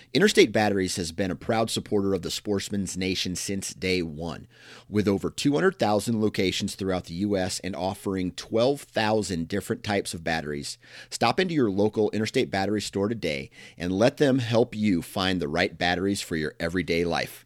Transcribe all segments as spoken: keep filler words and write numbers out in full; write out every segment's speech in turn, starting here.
Interstate Batteries has been a proud supporter of the Sportsman's Nation since day one. With over two hundred thousand locations throughout the U S and offering twelve thousand different types of batteries, stop into your local Interstate Battery store today and let them help you find the right batteries for your everyday life.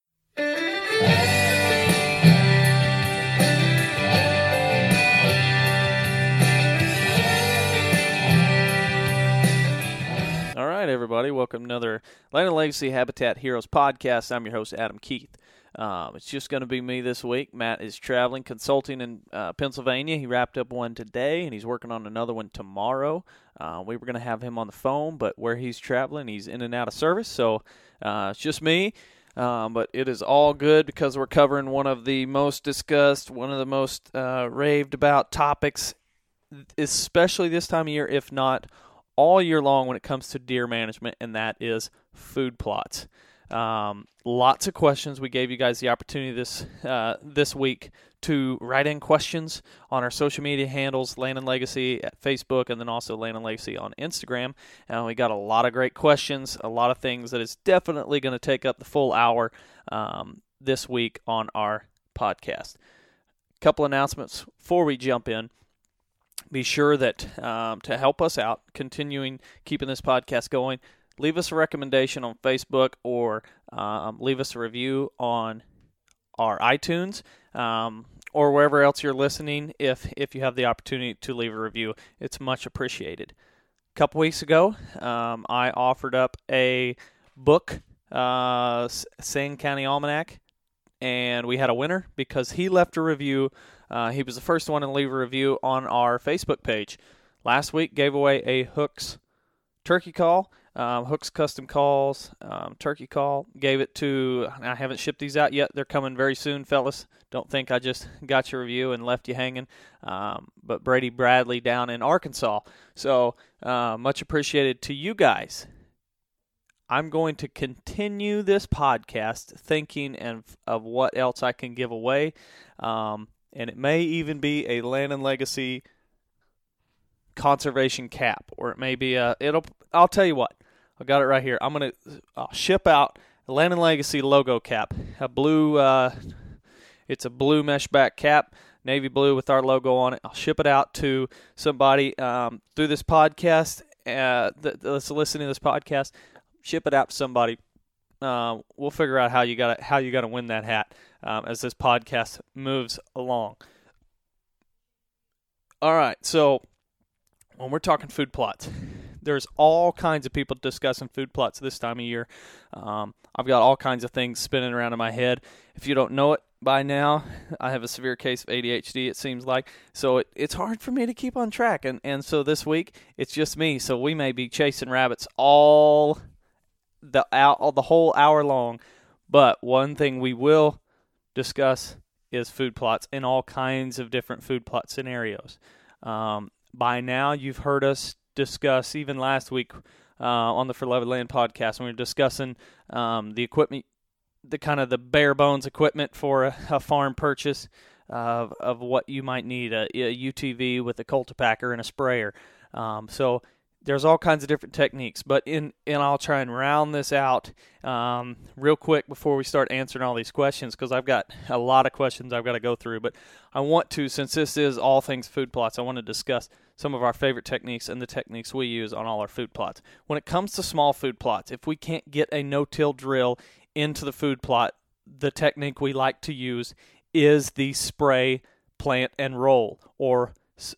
All right, everybody. Welcome to another Land and Legacy Habitat Heroes podcast. I'm your host, Adam Keith. Um, it's just going to be me this week. Matt is traveling, consulting in uh, Pennsylvania. He wrapped up one today, and he's working on another one tomorrow. Uh, we were going to have him on the phone, but where he's traveling, he's in and out of service, so uh, it's just me. Um, but it is all good because we're covering one of the most discussed, one of the most uh, raved about topics, especially this time of year, if not all year long when it comes to deer management, and that is food plots. Um, lots of questions. We gave you guys the opportunity this uh, this week to write in questions on our social media handles, Land and Legacy at Facebook, and then also Land and Legacy on Instagram. And we got a lot of great questions, a lot of things that is definitely going to take up the full hour um, this week on our podcast. A couple announcements before we jump in. Be sure that um, to help us out, continuing keeping this podcast going, leave us a recommendation on Facebook or um, leave us a review on our iTunes um, or wherever else you're listening. If if you have the opportunity to leave a review, it's much appreciated. A couple weeks ago, um, I offered up a book, uh, Sane County Almanac, and we had a winner because he left a review. Uh, he was the first one to leave a review on our Facebook page. Last week, gave away a Hooks turkey call, um, Hooks Custom Calls um, turkey call. Gave it to, I haven't shipped these out yet. They're coming very soon, fellas. Don't think I just got your review and left you hanging. Um, but Brady Bradley down in Arkansas. So uh, much appreciated to you guys. I'm going to continue this podcast thinking of, of what else I can give away. Um, and it may even be a Land and Legacy conservation cap, or it may be a, it'll, I'll tell you what, I got it right here. I'm going to I'll ship out a Land and Legacy logo cap, a blue, uh, it's a blue mesh back cap, navy blue with our logo on it. I'll ship it out to somebody um, through this podcast, uh, that's listening to this podcast. Ship it out to somebody. Uh, we'll figure out how you got how you got to win that hat um, as this podcast moves along. All right, so when we're talking food plots, there's all kinds of people discussing food plots this time of year. Um, I've got all kinds of things spinning around in my head. If you don't know it by now, I have a severe case of A D H D, it seems like. So it, it's hard for me to keep on track. And, and so this week, it's just me. So we may be chasing rabbits all the out the whole hour long. But one thing we will discuss is food plots and all kinds of different food plot scenarios. Um, by now, you've heard us discuss, even last week uh, on the For Love of Land podcast, when we were discussing um, the equipment, the kind of the bare bones equipment for a, a farm purchase of of what you might need, a, a U T V with a cultipacker and a sprayer. Um, so there's all kinds of different techniques, but in and I'll try and round this out um, real quick before we start answering all these questions, because I've got a lot of questions I've got to go through. But I want to, since this is all things food plots, I want to discuss some of our favorite techniques and the techniques we use on all our food plots. When it comes to small food plots, if we can't get a no-till drill into the food plot, the technique we like to use is the spray, plant, and roll, or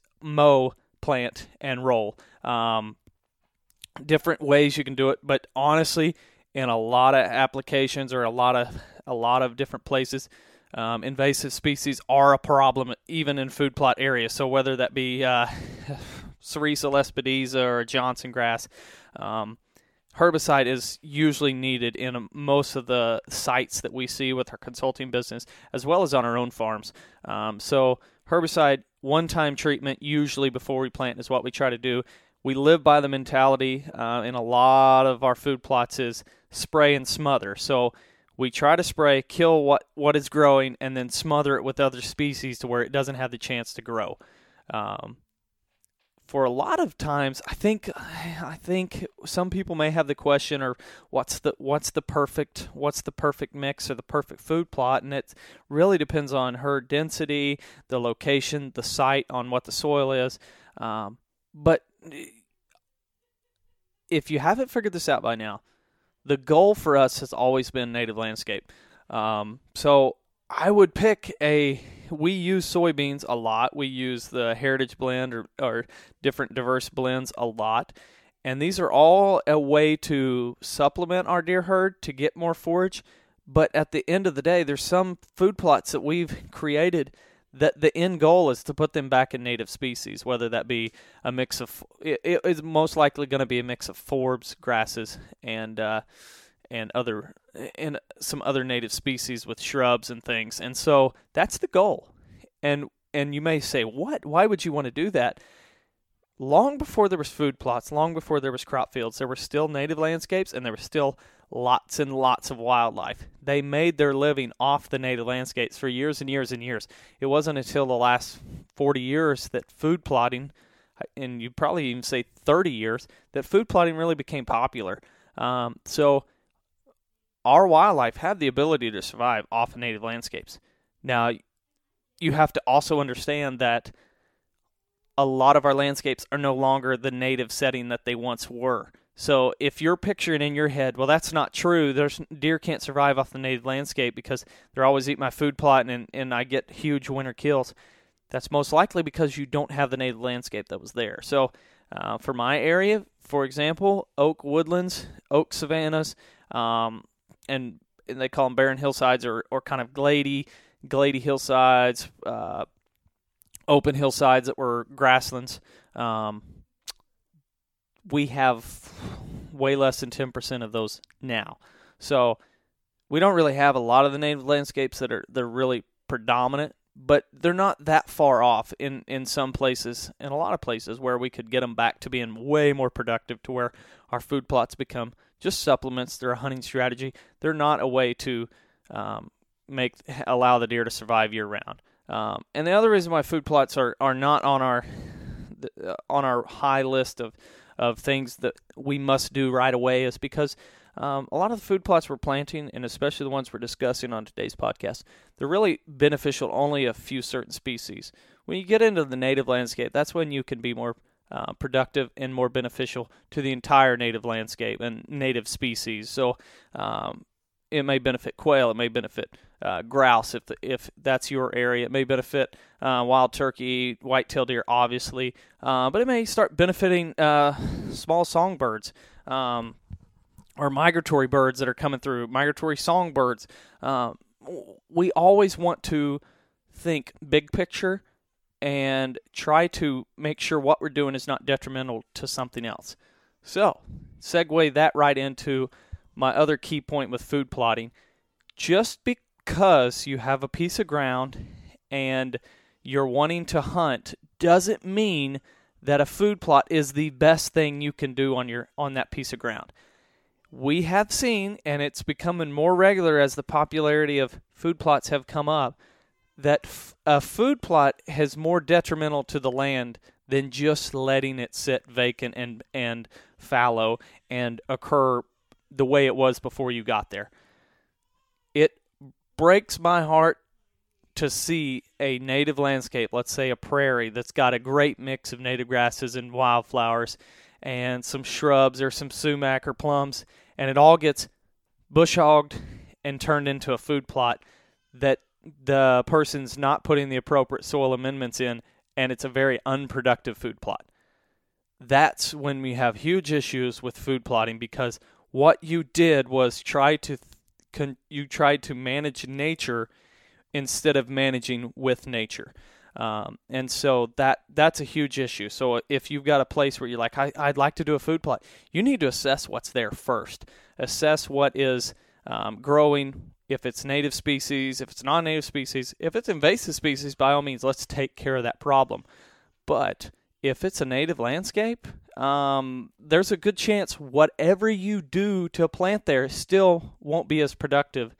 mow, plant, and roll. Um, different ways you can do it, but honestly, in a lot of applications or a lot of a lot of different places, um, invasive species are a problem, even in food plot areas. So whether that be uh, Sericea lespedeza or Johnson grass, um, herbicide is usually needed in most of the sites that we see with our consulting business, as well as on our own farms. Um, so herbicide, one-time treatment, usually before we plant, is what we try to do. We live by the mentality uh, in a lot of our food plots is spray and smother. So we try to spray, kill what, what is growing, and then smother it with other species to where it doesn't have the chance to grow. Um, for a lot of times, I think I think some people may have the question, or what's the what's the perfect what's the perfect mix or the perfect food plot, and it really depends on herd density, the location, the site, on what the soil is. Um, but if you haven't figured this out by now, the goal for us has always been native landscape. Um, so I would pick a, we use soybeans a lot. We use the heritage blend or, or different diverse blends a lot. And these are all a way to supplement our deer herd to get more forage. But at the end of the day, there's some food plots that we've created that the end goal is to put them back in native species, whether that be a mix of, it, it is most likely going to be a mix of forbs, grasses, and uh, and other and some other native species with shrubs and things. And so that's the goal. And and you may say, what? Why would you want to do that? Long before there was food plots, long before there was crop fields, there were still native landscapes, and there were still lots and lots of wildlife. They made their living off the native landscapes for years and years and years. It wasn't until the last forty years that food plotting, and you'd probably even say thirty years, that food plotting really became popular. Um, so our wildlife have the ability to survive off of native landscapes. Now, you have to also understand that a lot of our landscapes are no longer the native setting that they once were. So if you're picturing in your head, well, that's not true. There's deer can't survive off the native landscape because they're always eating my food plot and, and I get huge winter kills. That's most likely because you don't have the native landscape that was there. So uh, for my area, for example, oak woodlands, oak savannas, um, and, and they call them barren hillsides or, or kind of glady, glady hillsides, uh, open hillsides that were grasslands. Um, we have way less than ten percent of those now. So we don't really have a lot of the native landscapes that are they're really predominant, but they're not that far off in, in some places, in a lot of places where we could get them back to being way more productive, to where our food plots become just supplements. They're a hunting strategy. They're not a way to um, make allow the deer to survive year round. Um, and the other reason why food plots are, are not on our uh, on our high list of, of things that we must do right away is because um, a lot of the food plots we're planting, and especially the ones we're discussing on today's podcast, they're really beneficial only a few certain species. When you get into the native landscape, that's when you can be more uh, productive and more beneficial to the entire native landscape and native species. So um, it may benefit quail, it may benefit uh, grouse if the, if that's your area. It may benefit uh, wild turkey, white-tailed deer, obviously, uh, but it may start benefiting uh, small songbirds um, or migratory birds that are coming through, migratory songbirds. Um, we always want to think big picture and try to make sure what we're doing is not detrimental to something else. So, segue that right into my other key point with food plotting. Just because you have a piece of ground and you're wanting to hunt doesn't mean that a food plot is the best thing you can do on your on that piece of ground. We have seen, and it's becoming more regular as the popularity of food plots have come up, that f- a food plot has more detrimental to the land than just letting it sit vacant and, and fallow and occur the way it was before you got there. It breaks my heart to see a native landscape, let's say a prairie, that's got a great mix of native grasses and wildflowers and some shrubs or some sumac or plums, and it all gets bush hogged and turned into a food plot that the person's not putting the appropriate soil amendments in, and it's a very unproductive food plot. That's when we have huge issues with food plotting, because what you did was try to con- you tried to manage nature instead of managing with nature. Um, and so that that's a huge issue. So if you've got a place where you're like, I, I'd like to do a food plot, you need to assess what's there first. Assess what is um, growing, if it's native species, if it's non-native species. If it's invasive species, by all means, let's take care of that problem. But if it's a native landscape, um, there's a good chance whatever you do to a plant there still won't be as productive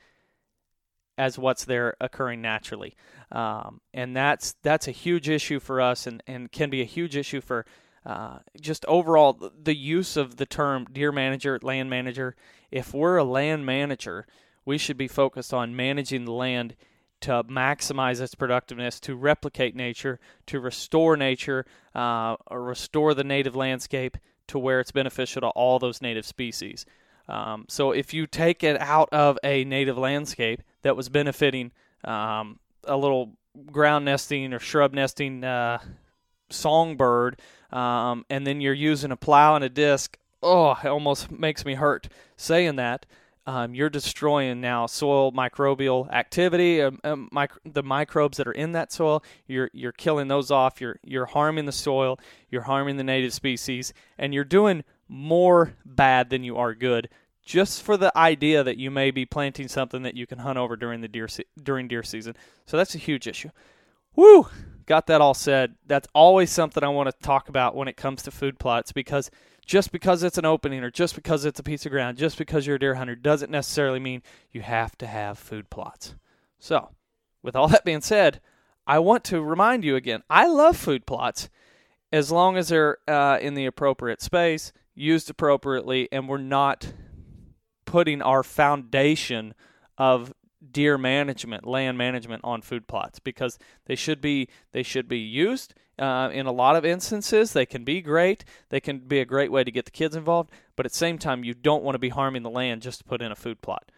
as what's there occurring naturally. Um, and that's that's a huge issue for us, and, and can be a huge issue for uh, just overall the use of the term deer manager, land manager. If we're a land manager, we should be focused on managing the land to maximize its productiveness, to replicate nature, to restore nature, uh, or restore the native landscape to where it's beneficial to all those native species. Um, so if you take it out of a native landscape that was benefiting um, a little ground nesting or shrub nesting uh, songbird, um, and then you're using a plow and a disc, oh, it almost makes me hurt saying that. Um, you're destroying now soil microbial activity, um, um, mic- the microbes that are in that soil. You're you're killing those off. You're you're harming the soil. You're harming the native species, and you're doing more bad than you are good, just for the idea that you may be planting something that you can hunt over during the deer se- during deer season. So that's a huge issue. Woo! Got that all said. That's always something I want to talk about when it comes to food plots, because just because it's an opening or just because it's a piece of ground, just because you're a deer hunter, doesn't necessarily mean you have to have food plots. So, with all that being said, I want to remind you again, I love food plots as long as they're uh, in the appropriate space, used appropriately, and we're not putting our foundation of deer management, land management on food plots, because they should be they should be used. Uh, in a lot of instances, they can be great. They can be a great way to get the kids involved, but at the same time, you don't want to be harming the land just to put in a food plot.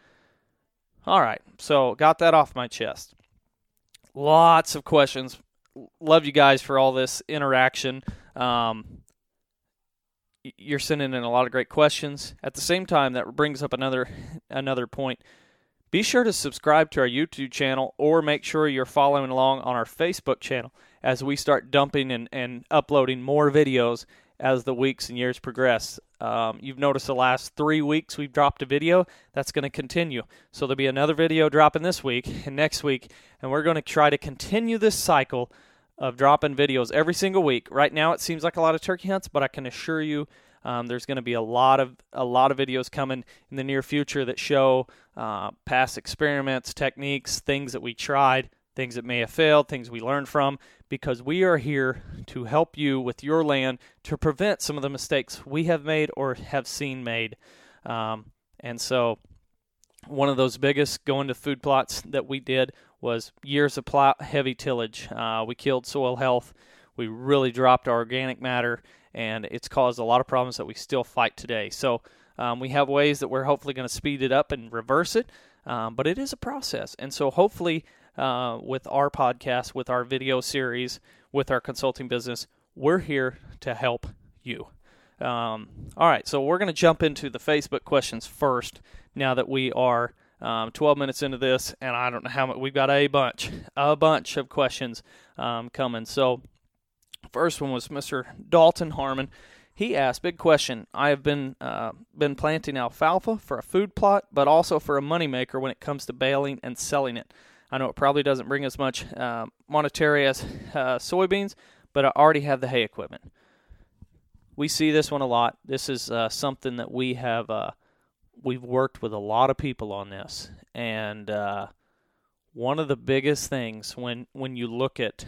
All right, so got that off my chest. Lots of questions. Love you guys for all this interaction. Um, you're sending in a lot of great questions. At the same time, that brings up another another point. Be sure to subscribe to our YouTube channel, or make sure you're following along on our Facebook channel as we start dumping and, and uploading more videos as the weeks and years progress. Um, you've noticed the last three weeks we've dropped a video. That's going to continue. So there'll be another video dropping this week and next week, and we're going to try to continue this cycle of dropping videos every single week. Right now it seems like a lot of turkey hunts, but I can assure you Um, there's going to be a lot of a lot of videos coming in the near future that show uh, past experiments, techniques, things that we tried, things that may have failed, things we learned from, because we are here to help you with your land to prevent some of the mistakes we have made or have seen made. Um, and so one of those biggest going to food plots that we did was years of plow, heavy tillage. Uh, we killed soil health. We really dropped our organic matter, and it's caused a lot of problems that we still fight today. So um, we have ways that we're hopefully going to speed it up and reverse it, um, but it is a process. And so hopefully uh, with our podcast, with our video series, with our consulting business, we're here to help you. Um, all right, so we're going to jump into the Facebook questions first now that we are um, twelve minutes into this, and I don't know how much. We've got a bunch, a bunch of questions um, coming. So first one was Mister Dalton Harmon. He asked, big question, I have been uh, been planting alfalfa for a food plot, but also for a moneymaker when it comes to baling and selling it. I know it probably doesn't bring as much uh, monetary as uh, soybeans, but I already have the hay equipment. We see this one a lot. This is uh, something that we have, uh, we've worked with a lot of people on this. And uh, one of the biggest things when, when you look at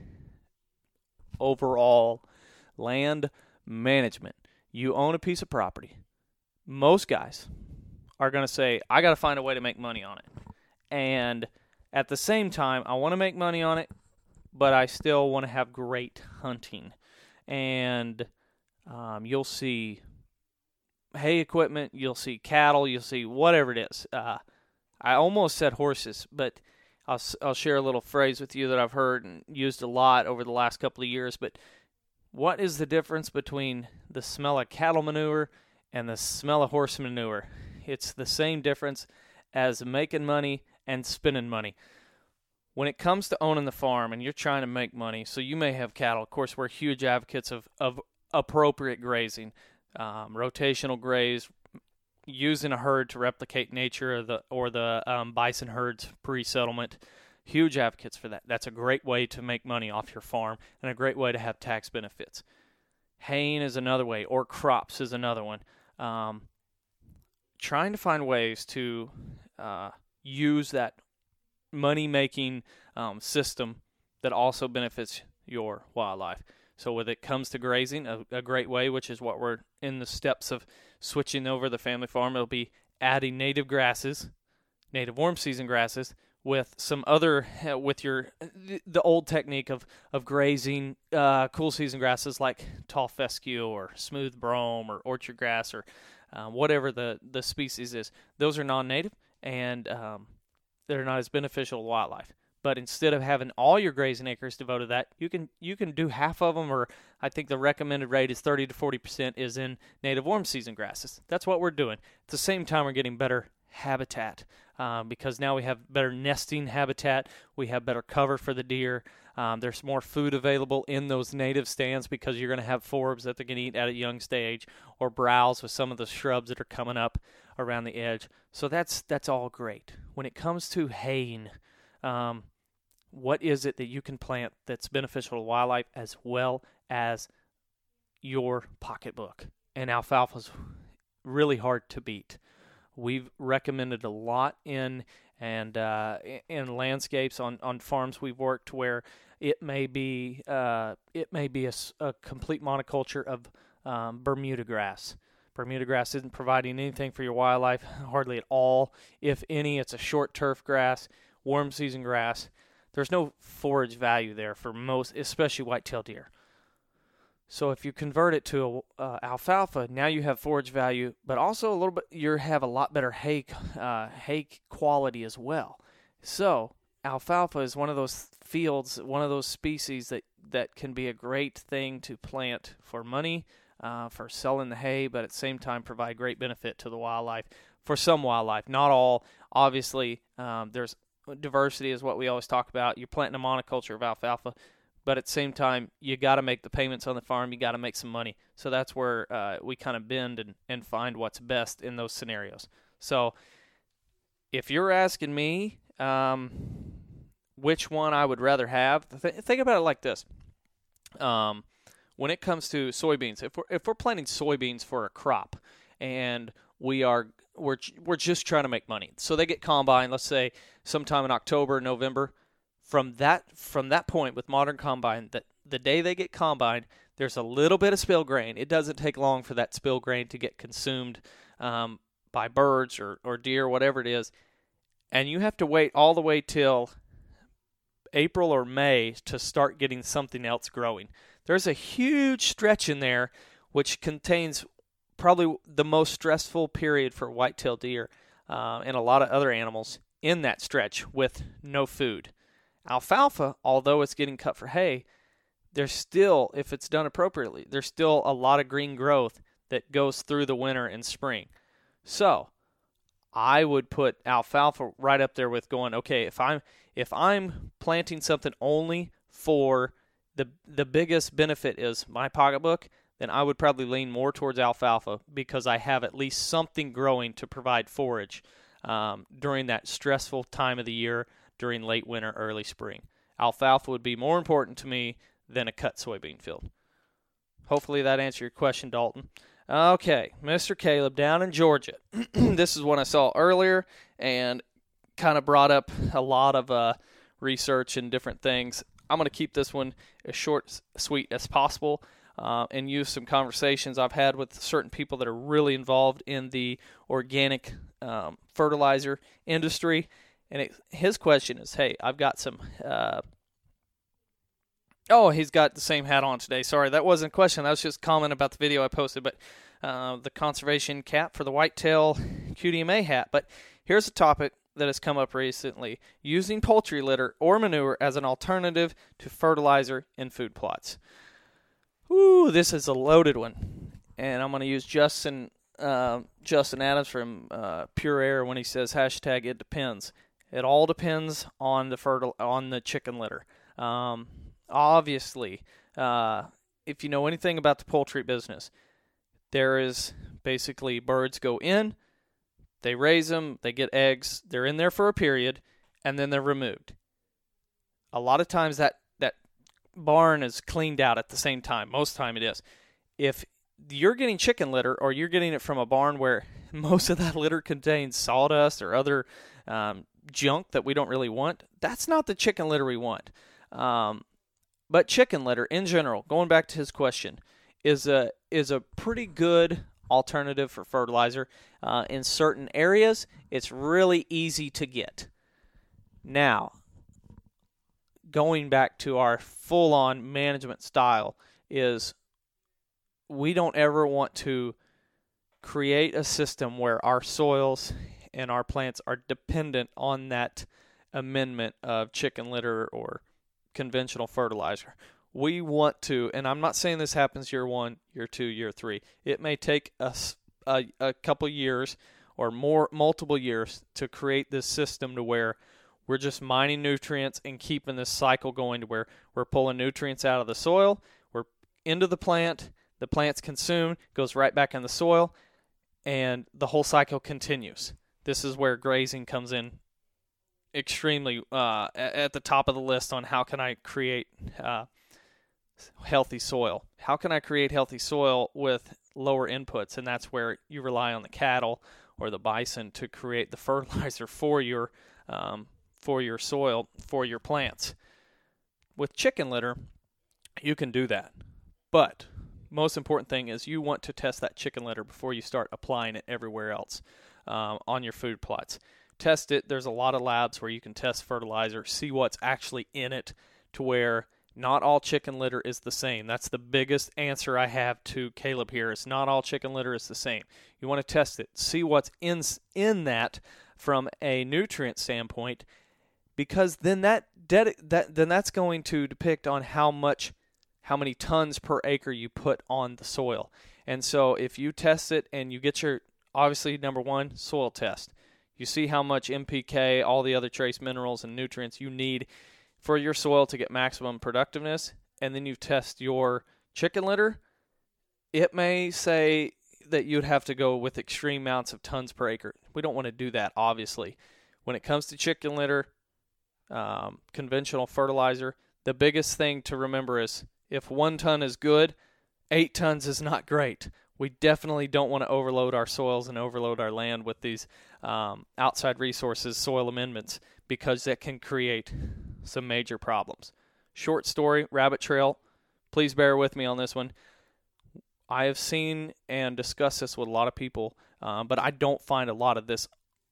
overall land management, you own a piece of property. Most guys are going to say, I got to find a way to make money on it. And at the same time, I want to make money on it, but I still want to have great hunting. And um, you'll see hay equipment, you'll see cattle, you'll see whatever it is. Uh, I almost said horses, but I'll, I'll share a little phrase with you that I've heard and used a lot over the last couple of years. But what is the difference between the smell of cattle manure and the smell of horse manure? It's the same difference as making money and spending money. When it comes to owning the farm and you're trying to make money, so you may have cattle. Of course, we're huge advocates of, of appropriate grazing, um, rotational graze, using a herd to replicate nature, or the, or the um, bison herds pre-settlement. Huge advocates for that. That's a great way to make money off your farm and a great way to have tax benefits. Haying is another way, or crops is another one. Um, trying to find ways to uh, use that money-making um, system that also benefits your wildlife. So when it comes to grazing, a, a great way, which is what we're in the steps of switching over the family farm, it'll be adding native grasses, native warm season grasses, with some other, uh, with your, the old technique of, of grazing uh, cool season grasses like tall fescue or smooth brome or orchard grass or uh, whatever the, the species is. Those are non-native, and um, they're not as beneficial to wildlife. But instead of having all your grazing acres devoted to that, you can you can do half of them, or I think the recommended rate is thirty to forty percent is in native warm season grasses. That's what we're doing. At the same time, we're getting better habitat um, because now we have better nesting habitat. We have better cover for the deer. Um, there's more food available in those native stands because you're going to have forbs that they're going to eat at a young stage, or browse with some of the shrubs that are coming up around the edge. So that's that's all great. When it comes to haying, um, what is it that you can plant that's beneficial to wildlife as well as your pocketbook? And alfalfa's really hard to beat. We've recommended a lot in and uh, in landscapes on, on farms we've worked where it may be uh, it may be a, a complete monoculture of um, Bermuda grass. Bermuda grass isn't providing anything for your wildlife, hardly at all. If any, it's a short turf grass, warm season grass. There's no forage value there for most, especially white-tailed deer. So if you convert it to a, uh, alfalfa, now you have forage value, but also a little bit, you have a lot better hay, uh, hay quality as well. So alfalfa is one of those fields, one of those species that, that can be a great thing to plant for money, uh, for selling the hay, but at the same time provide great benefit to the wildlife, for some wildlife, not all. Obviously, um, there's diversity is what we always talk about. You're planting a monoculture of alfalfa, but at the same time, you got to make the payments on the farm. You got to make some money. So that's where uh, we kind of bend and, and find what's best in those scenarios. So if you're asking me um, which one I would rather have, th- think about it like this. Um, when it comes to soybeans, if we're, if we're planting soybeans for a crop and we are We're we're just trying to make money. So they get combine, let's say sometime in October, November. From that from that point with modern combine, that the day they get combined, there's a little bit of spill grain. It doesn't take long for that spill grain to get consumed um, by birds or, or deer, whatever it is. And you have to wait all the way till April or May to start getting something else growing. There's a huge stretch in there which contains probably the most stressful period for white-tailed deer uh, and a lot of other animals in that stretch with no food. Alfalfa, although it's getting cut for hay, there's still, if it's done appropriately, there's still a lot of green growth that goes through the winter and spring. So I would put alfalfa right up there with going, okay, if I'm if I'm planting something only for the the biggest benefit is my pocketbook, then I would probably lean more towards alfalfa because I have at least something growing to provide forage um, during that stressful time of the year during late winter, early spring. Alfalfa would be more important to me than a cut soybean field. Hopefully that answered your question, Dalton. Okay, Mister Caleb down in Georgia. This is one I saw earlier and kind of brought up a lot of uh, research and different things. I'm going to keep this one as short, sweet as possible. Uh, and use some conversations I've had with certain people that are really involved in the organic um, fertilizer industry. And it, his question is, hey, I've got some uh, – oh, he's got the same hat on today. Sorry, that wasn't a question. That was just a comment about the video I posted. But uh, the conservation cap for the whitetail Q D M A hat. But here's a topic that has come up recently, using poultry litter or manure as an alternative to fertilizer in food plots. Ooh, this is a loaded one, and I'm going to use Justin uh, Justin Adams from uh, Pure Air when he says hashtag it depends. It all depends on the fertil on the chicken litter. Um, obviously, uh, if you know anything about the poultry business, there is basically birds go in, they raise them, they get eggs, they're in there for a period, and then they're removed. A lot of times that barn is cleaned out at the same time. Most time it is. If you're getting chicken litter or you're getting it from a barn where most of that litter contains sawdust or other um, junk that we don't really want, that's not the chicken litter we want. Um, but chicken litter in general, going back to his question, is a is a pretty good alternative for fertilizer. Uh, in certain areas, it's really easy to get. Now, going back to our full-on management style is we don't ever want to create a system where our soils and our plants are dependent on that amendment of chicken litter or conventional fertilizer. We want to, and I'm not saying this happens year one, year two, year three. It may take us a, a couple years or more, multiple years to create this system to where we're just mining nutrients and keeping this cycle going to where we're pulling nutrients out of the soil, we're into the plant, the plant's consumed, goes right back in the soil, and the whole cycle continues. This is where grazing comes in extremely uh, at the top of the list on how can I create uh, healthy soil. How can I create healthy soil with lower inputs? And that's where you rely on the cattle or the bison to create the fertilizer for your um, for your soil, for your plants. With chicken litter, you can do that. But most important thing is you want to test that chicken litter before you start applying it everywhere else um, on your food plots. Test it. There's a lot of labs where you can test fertilizer, see what's actually in it, to where not all chicken litter is the same. That's the biggest answer I have to Caleb here. It's not all chicken litter is the same. You want to test it, see what's in in that from a nutrient standpoint, because then that ded- that then that's going to depict on how much how many tons per acre you put on the soil. And so if you test it and you get your, obviously number one, soil test. You see how much N P K, all the other trace minerals and nutrients you need for your soil to get maximum productiveness, and then you test your chicken litter. It may say that you'd have to go with extreme amounts of tons per acre. We don't want to do that, obviously. When it comes to chicken litter, um, conventional fertilizer, the biggest thing to remember is if one ton is good, eight tons is not great. We definitely don't want to overload our soils and overload our land with these um, outside resources, soil amendments, because that can create some major problems. Short story, rabbit trail. Please bear with me on this one. I have seen and discussed this with a lot of people, uh, but I don't find a lot of this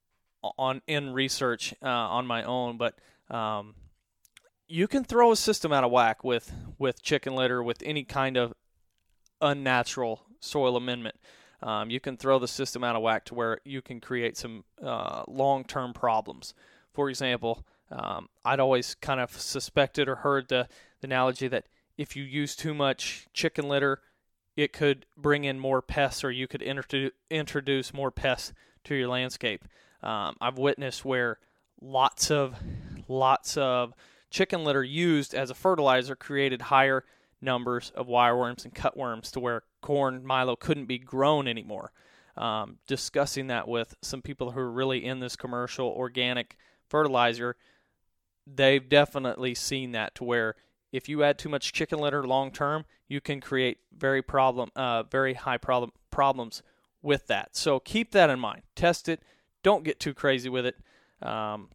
on in research uh, on my own. But um, you can throw a system out of whack with, with chicken litter, with any kind of unnatural soil amendment. Um, you can throw the system out of whack to where you can create some uh, long-term problems. For example, um, I'd always kind of suspected or heard the, the analogy that if you use too much chicken litter, it could bring in more pests, or you could introdu- introduce more pests to your landscape. Um, I've witnessed where lots of lots of chicken litter used as a fertilizer created higher numbers of wireworms and cutworms to where corn, milo couldn't be grown anymore. Um, discussing that with some people who are really in this commercial organic fertilizer, they've definitely seen that to where if you add too much chicken litter long term, you can create very problem, uh, very high problem problems with that. So keep that in mind. Test it. Don't get too crazy with it. Um,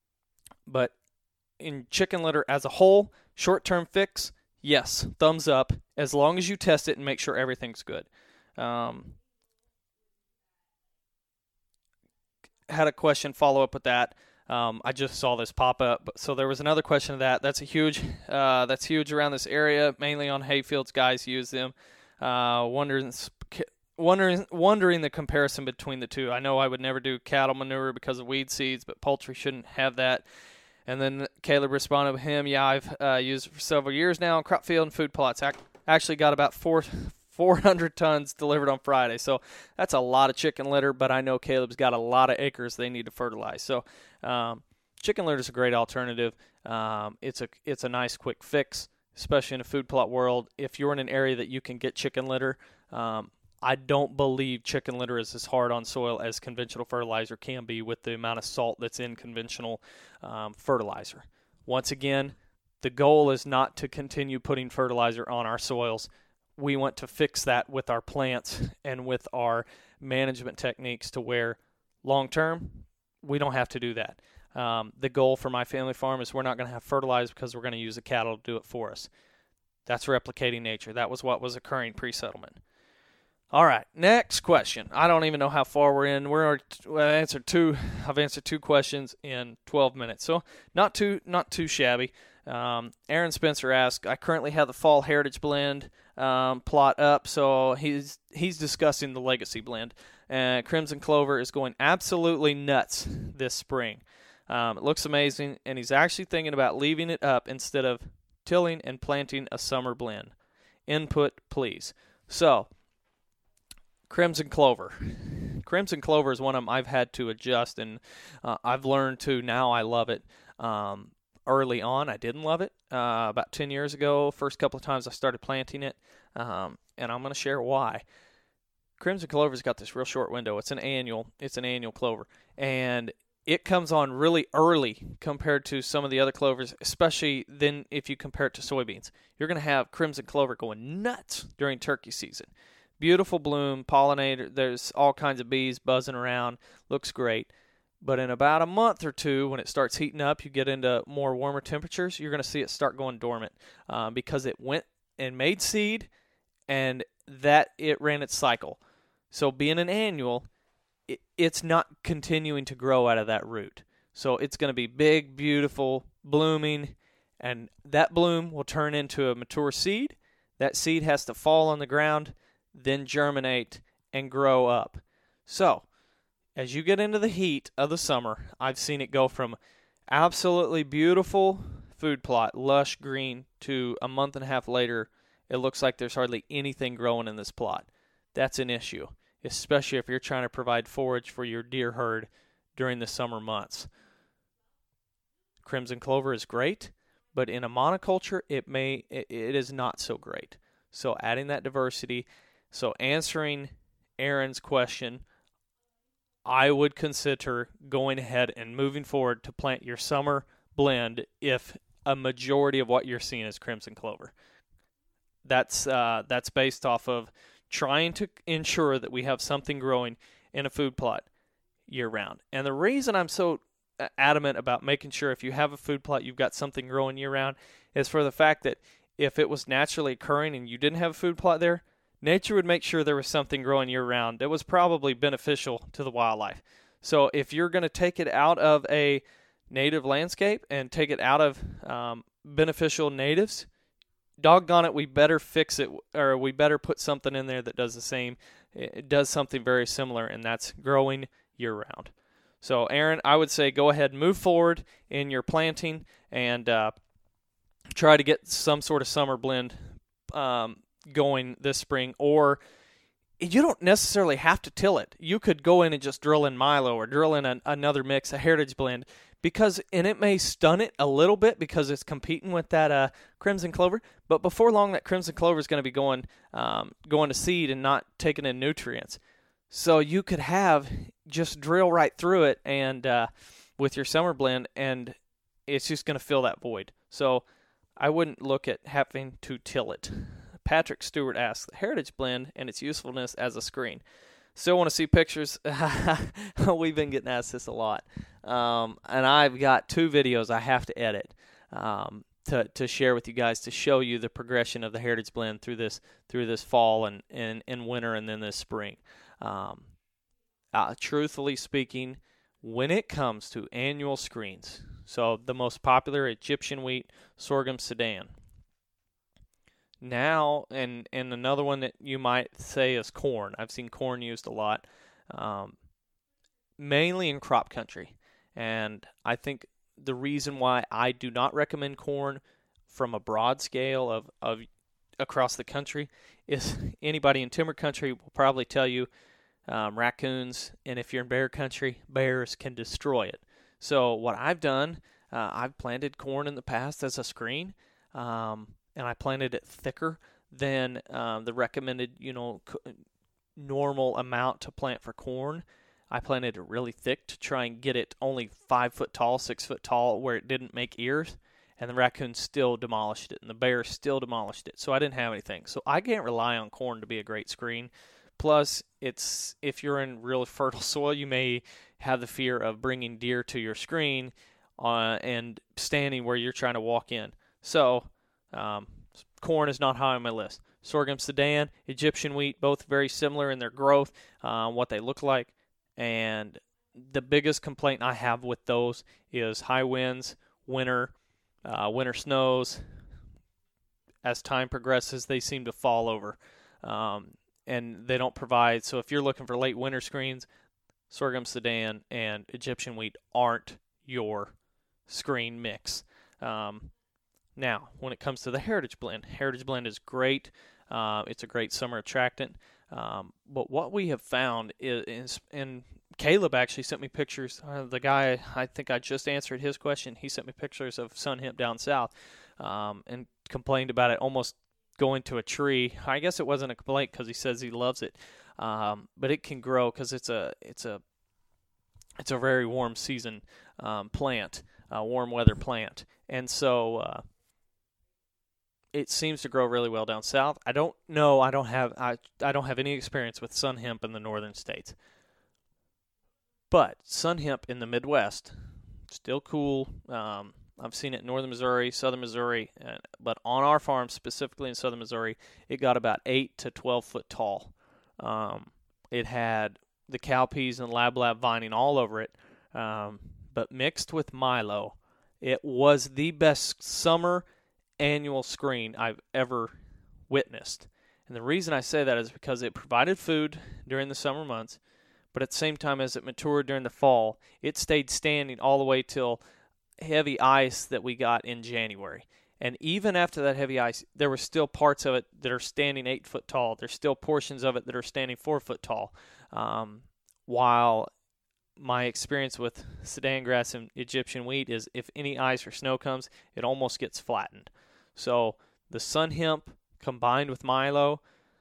but in chicken litter as a whole, short-term fix, yes, thumbs up, as long as you test it and make sure everything's good. Um, had a question follow up with that. Um, I just saw this pop up. So there was another question of that. That's a huge, uh, that's huge around this area, mainly on hayfields. Guys use them. Uh, wondering, wondering, wondering the comparison between the two. I know I would never do cattle manure because of weed seeds, but poultry shouldn't have that. And then Caleb responded with him, yeah, I've uh, used it for several years now in crop field and food plots. I actually got about four, four hundred tons delivered on Friday. So that's a lot of chicken litter, but I know Caleb's got a lot of acres they need to fertilize. So um, chicken litter is a great alternative. Um, it's a it's a nice quick fix, especially in a food plot world. If you're in an area that you can get chicken litter, um, I don't believe chicken litter is as hard on soil as conventional fertilizer can be with the amount of salt that's in conventional um, fertilizer. Once again, the goal is not to continue putting fertilizer on our soils. We want to fix that with our plants and with our management techniques to where long-term, we don't have to do that. Um, the goal for my family farm is we're not going to have fertilizer because we're going to use the cattle to do it for us. That's replicating nature. That was what was occurring pre-settlement. All right, next question. I don't even know how far we're in. We're well, I answered two. I've answered two questions in twelve minutes, so not too not too shabby. Um, Aaron Spencer asked, I currently have the Fall Heritage Blend um, plot up, so he's he's discussing the Legacy Blend. Uh, Crimson Clover is going absolutely nuts this spring. Um, it looks amazing, and he's actually thinking about leaving it up instead of tilling and planting a summer blend. Input, please. So, Crimson Clover. Crimson Clover is one of them I've had to adjust, and uh, I've learned to now I love it. Um, early on, I didn't love it. Uh, about ten years ago, first couple of times I started planting it, um, and I'm going to share why. Crimson Clover's got this real short window. It's an annual. It's an annual clover, and it comes on really early compared to some of the other clovers, especially then if you compare it to soybeans. You're going to have Crimson Clover going nuts during turkey season. Beautiful bloom, pollinator, there's all kinds of bees buzzing around, looks great. But in about a month or two, when it starts heating up, you get into more warmer temperatures, you're going to see it start going dormant uh, because it went and made seed and that it ran its cycle. So being an annual, it, it's not continuing to grow out of that root. So it's going to be big, beautiful, blooming, and that bloom will turn into a mature seed. That seed has to fall on the ground, then germinate and grow up. So, as you get into the heat of the summer, I've seen it go from absolutely beautiful food plot, lush green, to a month and a half later, it looks like there's hardly anything growing in this plot. That's an issue, especially if you're trying to provide forage for your deer herd during the summer months. Crimson Clover is great, but in a monoculture, it may it, it is not so great. So adding that diversity. So answering Aaron's question, I would consider going ahead and moving forward to plant your summer blend if a majority of what you're seeing is Crimson Clover. That's uh, that's based off of trying to ensure that we have something growing in a food plot year-round. And the reason I'm so adamant about making sure if you have a food plot, you've got something growing year-round is for the fact that if it was naturally occurring and you didn't have a food plot there, nature would make sure there was something growing year-round that was probably beneficial to the wildlife. So if you're going to take it out of a native landscape and take it out of um, beneficial natives, doggone it, we better fix it, or we better put something in there that does the same. It does something very similar, and that's growing year-round. So, Aaron, I would say go ahead and move forward in your planting and uh, try to get some sort of summer blend um, going this spring, or you don't necessarily have to till it. You could go in and just drill in Milo or drill in an, another mix, a heritage blend, because and it may stun it a little bit because it's competing with that uh, Crimson Clover, but before long that Crimson Clover is going to be going um, going to seed and not taking in nutrients. So you could have just drill right through it and uh, with your summer blend, and it's just going to fill that void. So I wouldn't look at having to till it. Patrick Stewart asks, Heritage Blend and its usefulness as a screen. Still want to see pictures. We've been getting asked this a lot. Um, and I've got two videos I have to edit um, to to share with you guys to show you the progression of the Heritage Blend through this through this fall and, and, and winter and then this spring. Um, uh, truthfully speaking, when it comes to annual screens, so the most popular Egyptian wheat, sorghum Sudan. Now, and, and another one that you might say is corn. I've seen corn used a lot, um, mainly in crop country. And I think the reason why I do not recommend corn from a broad scale of, of across the country is anybody in timber country will probably tell you um, raccoons, and if you're in bear country, bears can destroy it. So what I've done, uh, I've planted corn in the past as a screen, um, and I planted it thicker than um, the recommended, you know, c- normal amount to plant for corn. I planted it really thick to try and get it only five foot tall, six foot tall, where it didn't make ears, and the raccoon still demolished it, and the bear still demolished it. So I didn't have anything. So I can't rely on corn to be a great screen. Plus, it's if you're in really fertile soil, you may have the fear of bringing deer to your screen uh, and standing where you're trying to walk in. So Um, corn is not high on my list. Sorghum Sudan, Egyptian wheat, both very similar in their growth, uh, what they look like. And the biggest complaint I have with those is high winds, winter, uh, winter snows. As time progresses, they seem to fall over, um, and they don't provide. So if you're looking for late winter screens, Sorghum Sudan and Egyptian wheat aren't your screen mix. Um, now, when it comes to the Heritage Blend, Heritage Blend is great. Uh, it's a great summer attractant. Um, but what we have found is, is, and Caleb actually sent me pictures. Uh, the guy, I think I just answered his question. He sent me pictures of Sun Hemp down south, um, and complained about it almost going to a tree. I guess it wasn't a complaint because he says he loves it, um, but it can grow because it's a it's a it's a very warm season um, plant, a warm weather plant, and so. Uh, It seems to grow really well down south. I don't know. I don't have. I I don't have any experience with sun hemp in the northern states. But sun hemp in the Midwest, still cool. Um, I've seen it in northern Missouri, southern Missouri, uh, but on our farm specifically in southern Missouri, it got about eight to twelve foot tall. Um, it had the cowpeas and lab lab vining all over it, um, but mixed with milo, it was the best summer annual screen I've ever witnessed. And the reason I say that is because it provided food during the summer months, but at the same time as it matured during the fall, it stayed standing all the way till heavy ice that we got in January. And even after that heavy ice, there were still parts of it that are standing eight foot tall. There's still portions of it that are standing four foot tall. Um, while my experience with Sudan grass and Egyptian wheat is if any ice or snow comes, it almost gets flattened. So the sun hemp combined with milo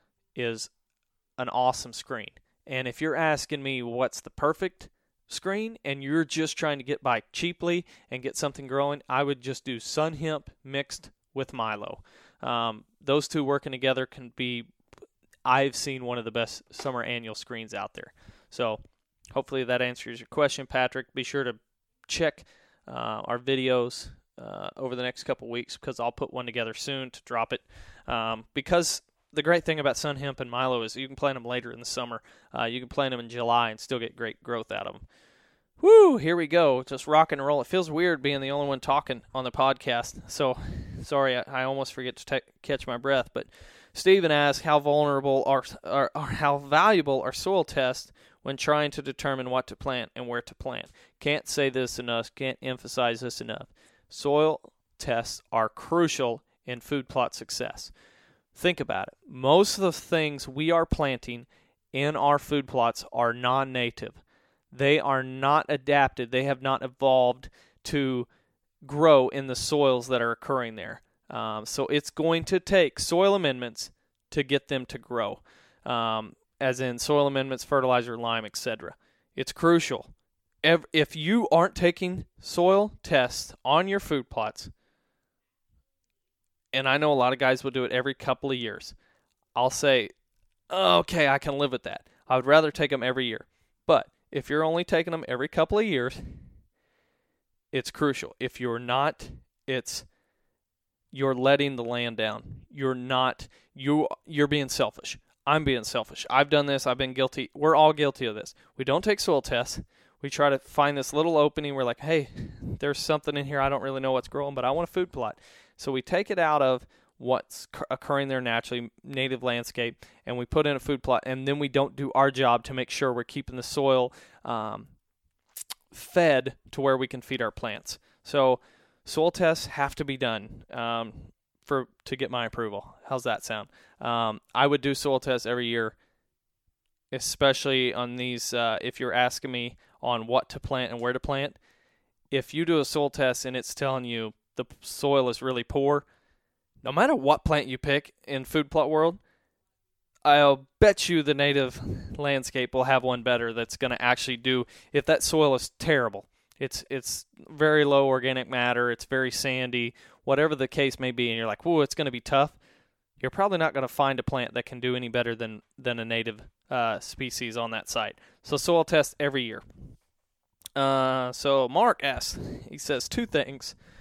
is an awesome screen. And if you're asking me what's the perfect screen and you're just trying to get by cheaply and get something growing, I would just do sun hemp mixed with milo. Um, those two working together can be, I've seen one of the best summer annual screens out there. So hopefully that answers your question, Patrick. Be sure to check uh, our videos uh, over the next couple weeks because I'll put one together soon to drop it. Um, because the great thing about sun hemp and milo is you can plant them later in the summer. Uh, you can plant them in July and still get great growth out of them. Woo, here we go. Just rock and roll. It feels weird being the only one talking on the podcast. So sorry, I, I almost forget to te- catch my breath. But Stephen asks, how vulnerable are, are, are how valuable are soil tests when trying to determine what to plant and where to plant? Can't say this enough, can't emphasize this enough. Soil tests are crucial in food plot success. Think about it. Most of the things we are planting in our food plots are non-native. They are not adapted. They have not evolved to grow in the soils that are occurring there. Um, so it's going to take soil amendments to get them to grow. Um, as in soil amendments, fertilizer, lime, et cetera. It's crucial. If you aren't taking soil tests on your food plots, and I know a lot of guys will do it every couple of years, I'll say, okay, I can live with that. I would rather take them every year. But if you're only taking them every couple of years, it's crucial. If you're not, it's you're letting the land down. You're not, you, you're being selfish. I'm being selfish. I've done this. I've been guilty. We're all guilty of this. We don't take soil tests. We try to find this little opening. We're like, hey, there's something in here. I don't really know what's growing, but I want a food plot. So we take it out of what's occurring there naturally, native landscape, and we put in a food plot, and then we don't do our job to make sure we're keeping the soil um, fed to where we can feed our plants. So soil tests have to be done um, for to get my approval. How's that sound? Um, I would do soil tests every year, especially on these, uh, if you're asking me on what to plant and where to plant. If you do a soil test and it's telling you the soil is really poor, no matter what plant you pick in food plot world, I'll bet you the native landscape will have one better that's going to actually do, if that soil is terrible, it's it's very low organic matter, it's very sandy, whatever the case may be, and you're like, whoa, it's going to be tough, you're probably not going to find a plant that can do any better than, than a native uh, species on that site. So soil test every year. Uh, so Mark asks, he says two things.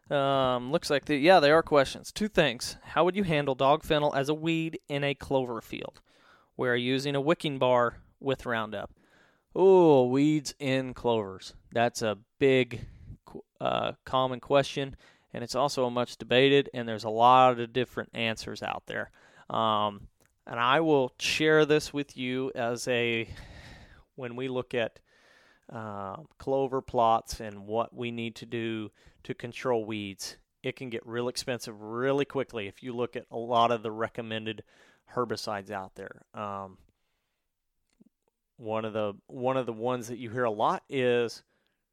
Um, looks like the yeah, they are questions. Two things. How would you handle dog fennel as a weed in a clover field? We're using a wicking bar with Roundup. Oh, weeds in clovers. That's a big, uh, common question, and it's also a much debated, and there's a lot of different answers out there. Um, and I will share this with you as a, when we look at uh, clover plots and what we need to do to control weeds, it can get real expensive really quickly if you look at a lot of the recommended herbicides out there. Um, one of the one of the ones that you hear a lot is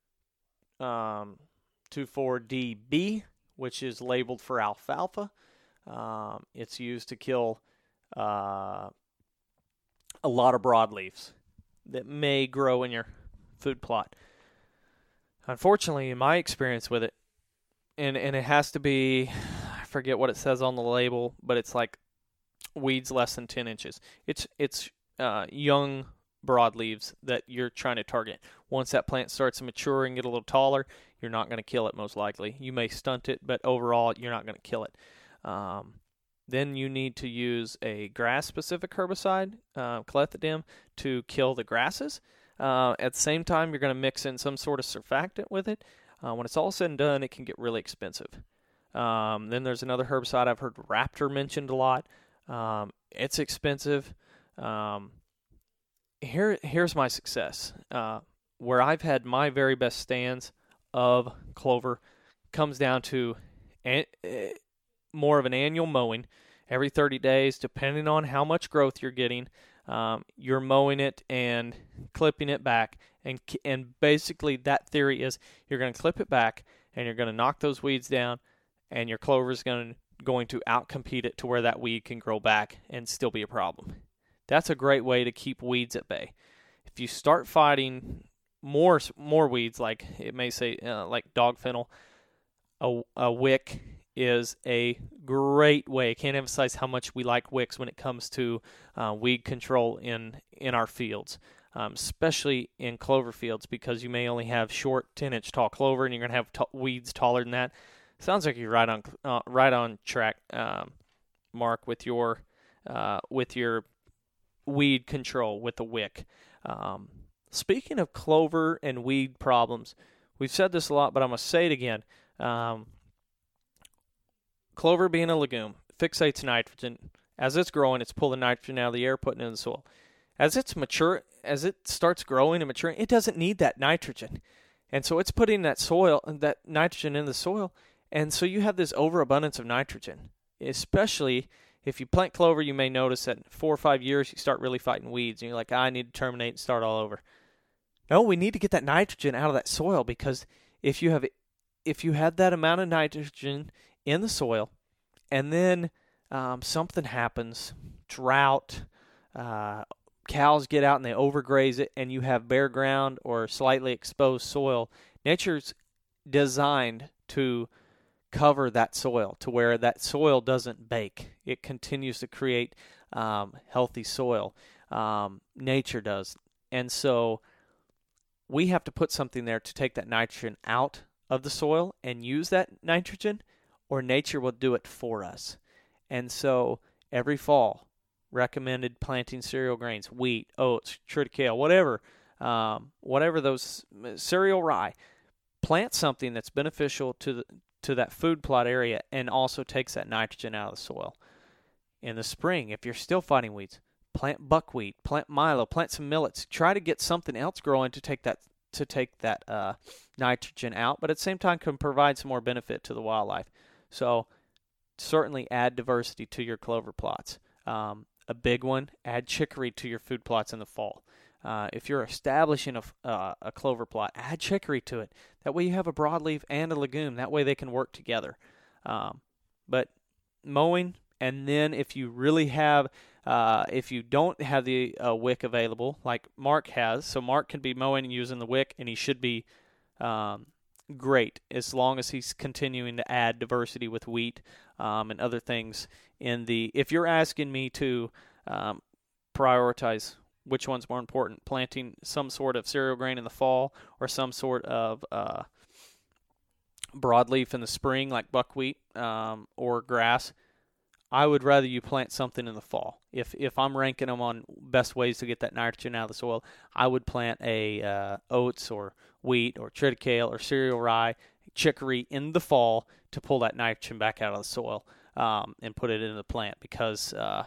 um, two four D B, which is labeled for alfalfa. Um, it's used to kill uh, a lot of broadleaves that may grow in your food plot. Unfortunately, in my experience with it, and, and it has to be, I forget what it says on the label, but it's like weeds less than ten inches. It's it's uh, young broadleaves that you're trying to target. Once that plant starts to mature and get a little taller, you're not going to kill it most likely. You may stunt it, but overall, you're not going to kill it. Um, then you need to use a grass-specific herbicide, uh, clethodim, to kill the grasses. Uh, at the same time, you're going to mix in some sort of surfactant with it. Uh, when it's all said and done, it can get really expensive. Um, then there's another herbicide I've heard Raptor mentioned a lot. Um, it's expensive. Um, here, here's my success. Uh, where I've had my very best stands of clover comes down to an, uh, more of an annual mowing every thirty days, depending on how much growth you're getting. Um, you're mowing it and clipping it back, and and basically that theory is you're going to clip it back and you're going to knock those weeds down, and your clover is going going to outcompete it to where that weed can grow back and still be a problem. That's a great way to keep weeds at bay. If you start fighting more more weeds, like it may say uh, like dog fennel, a, a wick is a great way. I can't emphasize how much we like wicks when it comes to uh, weed control in, in our fields, um, especially in clover fields, because you may only have short ten-inch tall clover, and you're going to have t- weeds taller than that. Sounds like you're right on uh, right on track, um, Mark, with your uh, with your weed control with the wick. Um, speaking of clover and weed problems, we've said this a lot, but I'm going to say it again. Um, Clover being a legume fixates nitrogen. As it's growing, it's pulling nitrogen out of the air, putting it in the soil. As it's mature, as it starts growing and maturing, it doesn't need that nitrogen. And so it's putting that soil, that nitrogen in the soil. And so you have this overabundance of nitrogen. Especially if you plant clover, you may notice that in four or five years, you start really fighting weeds. And you're like, I need to terminate and start all over. No, we need to get that nitrogen out of that soil, because if you have, if you had that amount of nitrogen in the soil, and then um, something happens, drought, uh, cows get out and they overgraze it, and you have bare ground or slightly exposed soil, nature's designed to cover that soil to where that soil doesn't bake. It continues to create um, healthy soil. Um, nature does. And so we have to put something there to take that nitrogen out of the soil and use that nitrogen, or nature will do it for us. And so every fall, recommended planting cereal grains, wheat, oats, triticale, whatever, um, whatever those, cereal rye. Plant something that's beneficial to the, to that food plot area and also takes that nitrogen out of the soil. In the spring, if you're still fighting weeds, plant buckwheat, plant milo, plant some millets. Try to get something else growing to take that to take that uh, nitrogen out, but at the same time can provide some more benefit to the wildlife. So certainly add diversity to your clover plots. Um, a big one, add chicory to your food plots in the fall. Uh, if you're establishing a, uh, a clover plot, add chicory to it. That way you have a broadleaf and a legume. That way they can work together. Um, but mowing, and then if you really have, uh, if you don't have the uh, wick available, like Mark has, so Mark can be mowing and using the wick, and he should be um, great as long as he's continuing to add diversity with wheat um, and other things in the. If you're asking me to um, prioritize which one's more important, planting some sort of cereal grain in the fall or some sort of uh, broadleaf in the spring like buckwheat um, or grass, I would rather you plant something in the fall. If if I'm ranking them on best ways to get that nitrogen out of the soil, I would plant a uh, oats or wheat or triticale or cereal rye, chicory in the fall to pull that nitrogen back out of the soil um, and put it into the plant, because uh,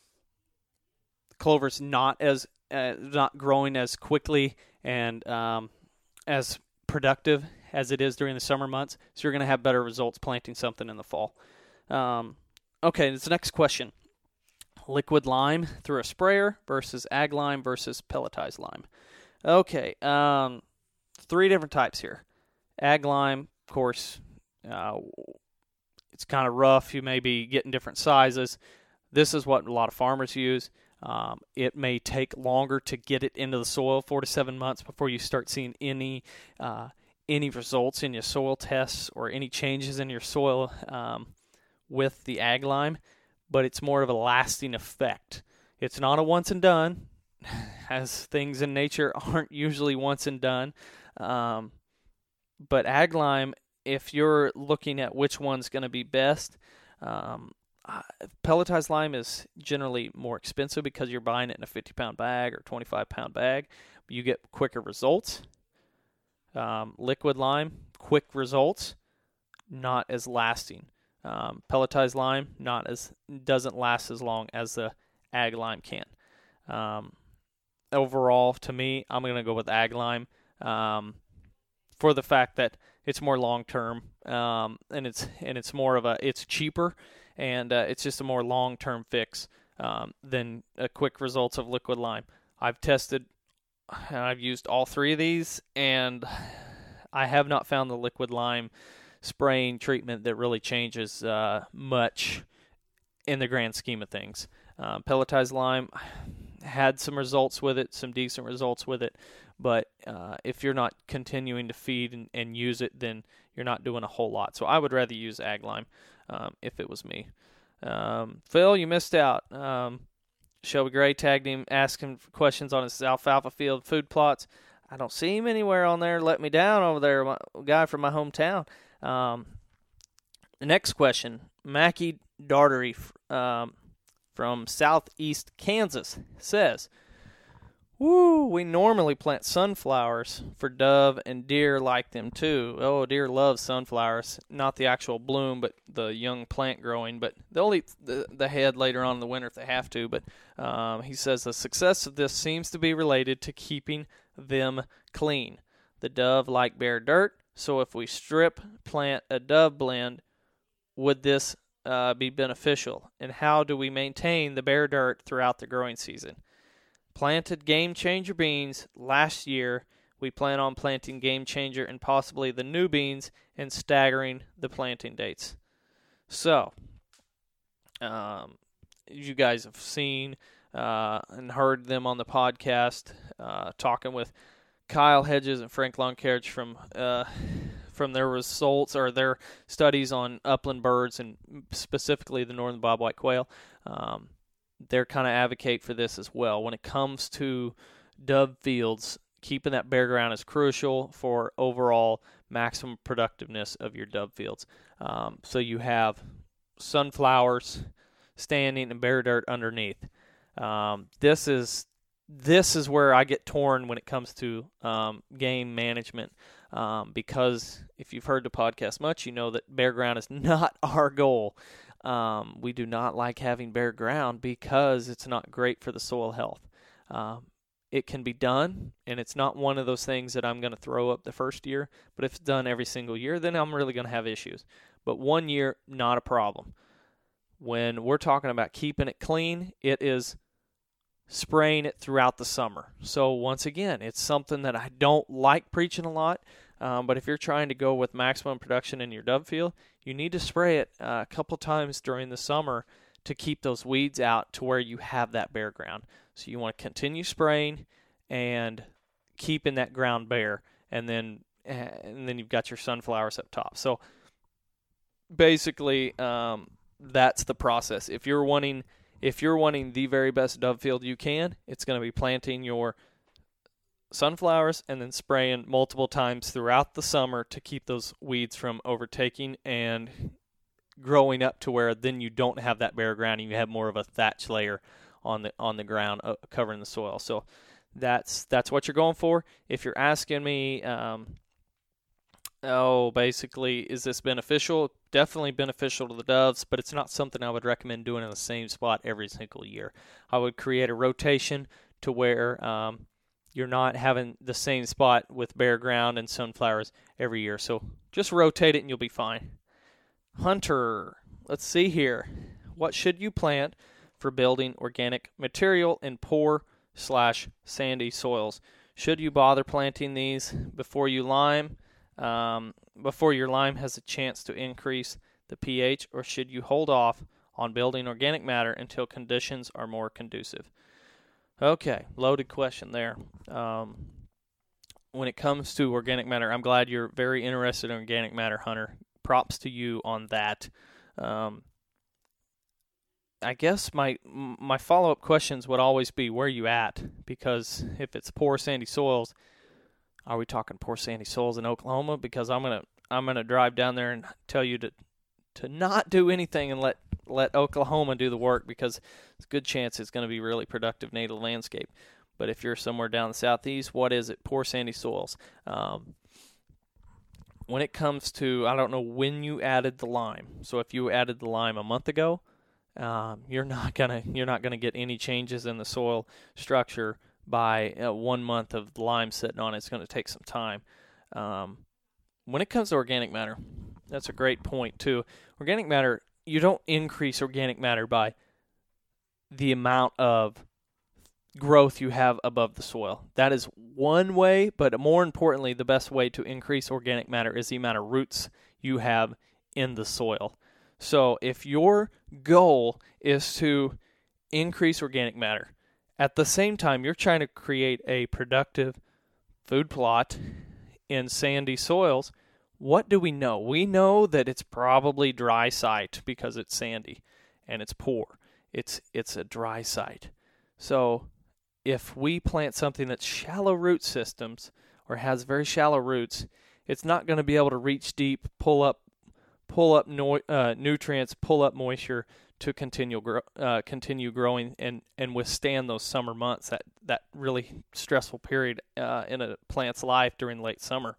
clover's not as uh, not growing as quickly and um, as productive as it is during the summer months. So you're going to have better results planting something in the fall. Um, okay, this next question. Liquid lime through a sprayer versus ag lime versus pelletized lime. Okay, um, three different types here. Ag lime, of course, uh, it's kind of rough. You may be getting different sizes. This is what a lot of farmers use. Um, it may take longer to get it into the soil, four to seven months before you start seeing any uh, any results in your soil tests or any changes in your soil um, with the ag lime, but it's more of a lasting effect. It's not a once and done, as things in nature aren't usually once and done. Um, but ag lime, if you're looking at which one's going to be best, um, Uh, pelletized lime is generally more expensive because you're buying it in a fifty-pound bag or twenty-five-pound bag. You get quicker results. Um, liquid lime, quick results, not as lasting. Um, pelletized lime, not as doesn't last as long as the ag lime can. Um, overall, to me, I'm going to go with ag lime um, for the fact that it's more long term um, and it's and it's more of a it's cheaper. And uh, it's just a more long-term fix um, than uh, quick results of liquid lime. I've tested, I've used all three of these, and I have not found the liquid lime spraying treatment that really changes uh, much in the grand scheme of things. Um, pelletized lime had some results with it, some decent results with it, but uh, if you're not continuing to feed and, and use it, then you're not doing a whole lot. So I would rather use ag lime. Um, if it was me. Um, Phil, you missed out. Um, Shelby Gray tagged him asking questions on his alfalfa field food plots. I don't see him anywhere on there. Let me down over there, my guy from my hometown. Um, the next question, Mackie Dartery um, from southeast Kansas says, Woo, we normally plant sunflowers for dove, and deer like them too. Oh, deer love sunflowers. Not the actual bloom, but the young plant growing. But they'll eat the, the head later on in the winter if they have to. But um, he says the success of this seems to be related to keeping them clean. The dove like bare dirt, so if we strip plant a dove blend, would this uh, be beneficial? And how do we maintain the bare dirt throughout the growing season? Planted Game Changer beans last year. We plan on planting Game Changer and possibly the new beans and staggering the planting dates. So, um, you guys have seen uh, and heard them on the podcast uh, talking with Kyle Hedges and Frank Longcarriage from uh, from their results or their studies on upland birds and specifically the northern bobwhite quail. Um, They're kind of advocate for this as well. When it comes to dove fields, keeping that bare ground is crucial for overall maximum productiveness of your dove fields. Um, so you have sunflowers standing and bare dirt underneath. Um, this is this is where I get torn when it comes to um, game management um, because if you've heard the podcast much, you know that bare ground is not our goal. Um, we do not like having bare ground because it's not great for the soil health. Um, it can be done, and it's not one of those things that I'm going to throw up the first year, but if it's done every single year, then I'm really going to have issues. But one year, not a problem. When we're talking about keeping it clean, it is spraying it throughout the summer. So once again, it's something that I don't like preaching a lot, um, but if you're trying to go with maximum production in your dove field, you need to spray it uh, a couple times during the summer to keep those weeds out to where you have that bare ground. So you want to continue spraying and keeping that ground bare, and then and then you've got your sunflowers up top. So basically, um, that's the process. If you're wanting if you're wanting the very best dove field you can, it's going to be planting your sunflowers and then spraying multiple times throughout the summer to keep those weeds from overtaking and growing up to where then you don't have that bare ground and you have more of a thatch layer on the on the ground uh, covering the soil. So that's that's what you're going for. If you're asking me, um, oh, basically, is this beneficial? Definitely beneficial to the doves, but it's not something I would recommend doing in the same spot every single year. I would create a rotation to where um, you're not having the same spot with bare ground and sunflowers every year. So just rotate it and you'll be fine. Hunter, let's see here. What should you plant for building organic material in poor slash sandy soils? Should you bother planting these before you lime, um, before your lime has a chance to increase the pH, or should you hold off on building organic matter until conditions are more conducive? Okay, loaded question there. Um, when it comes to organic matter, I'm glad you're very interested in organic matter, Hunter. Props to you on that. Um, I guess my my follow-up questions would always be, where are you at? Because if it's poor sandy soils, are we talking poor sandy soils in Oklahoma? Because I'm gonna I'm gonna drive down there and tell you to to not do anything and let let Oklahoma do the work, because it's a good chance it's going to be really productive native landscape. But if you're somewhere down the southeast, what is it? Poor sandy soils. Um, when it comes to, I don't know when you added the lime. So if you added the lime a month ago, um, you're not gonna you're not gonna get any changes in the soil structure by uh, one month of the lime sitting on it. It's going to take some time. Um, when it comes to organic matter, that's a great point too. Organic matter, you don't increase organic matter by the amount of growth you have above the soil. That is one way, but more importantly, the best way to increase organic matter is the amount of roots you have in the soil. So if your goal is to increase organic matter, at the same time you're trying to create a productive food plot in sandy soils, what do we know? We know that it's probably dry site because it's sandy and it's poor. It's it's a dry site. So if we plant something that's shallow root systems or has very shallow roots, it's not going to be able to reach deep, pull up pull up no, uh, nutrients, pull up moisture to continue grow, uh, continue growing and, and withstand those summer months, that, that really stressful period uh, in a plant's life during late summer.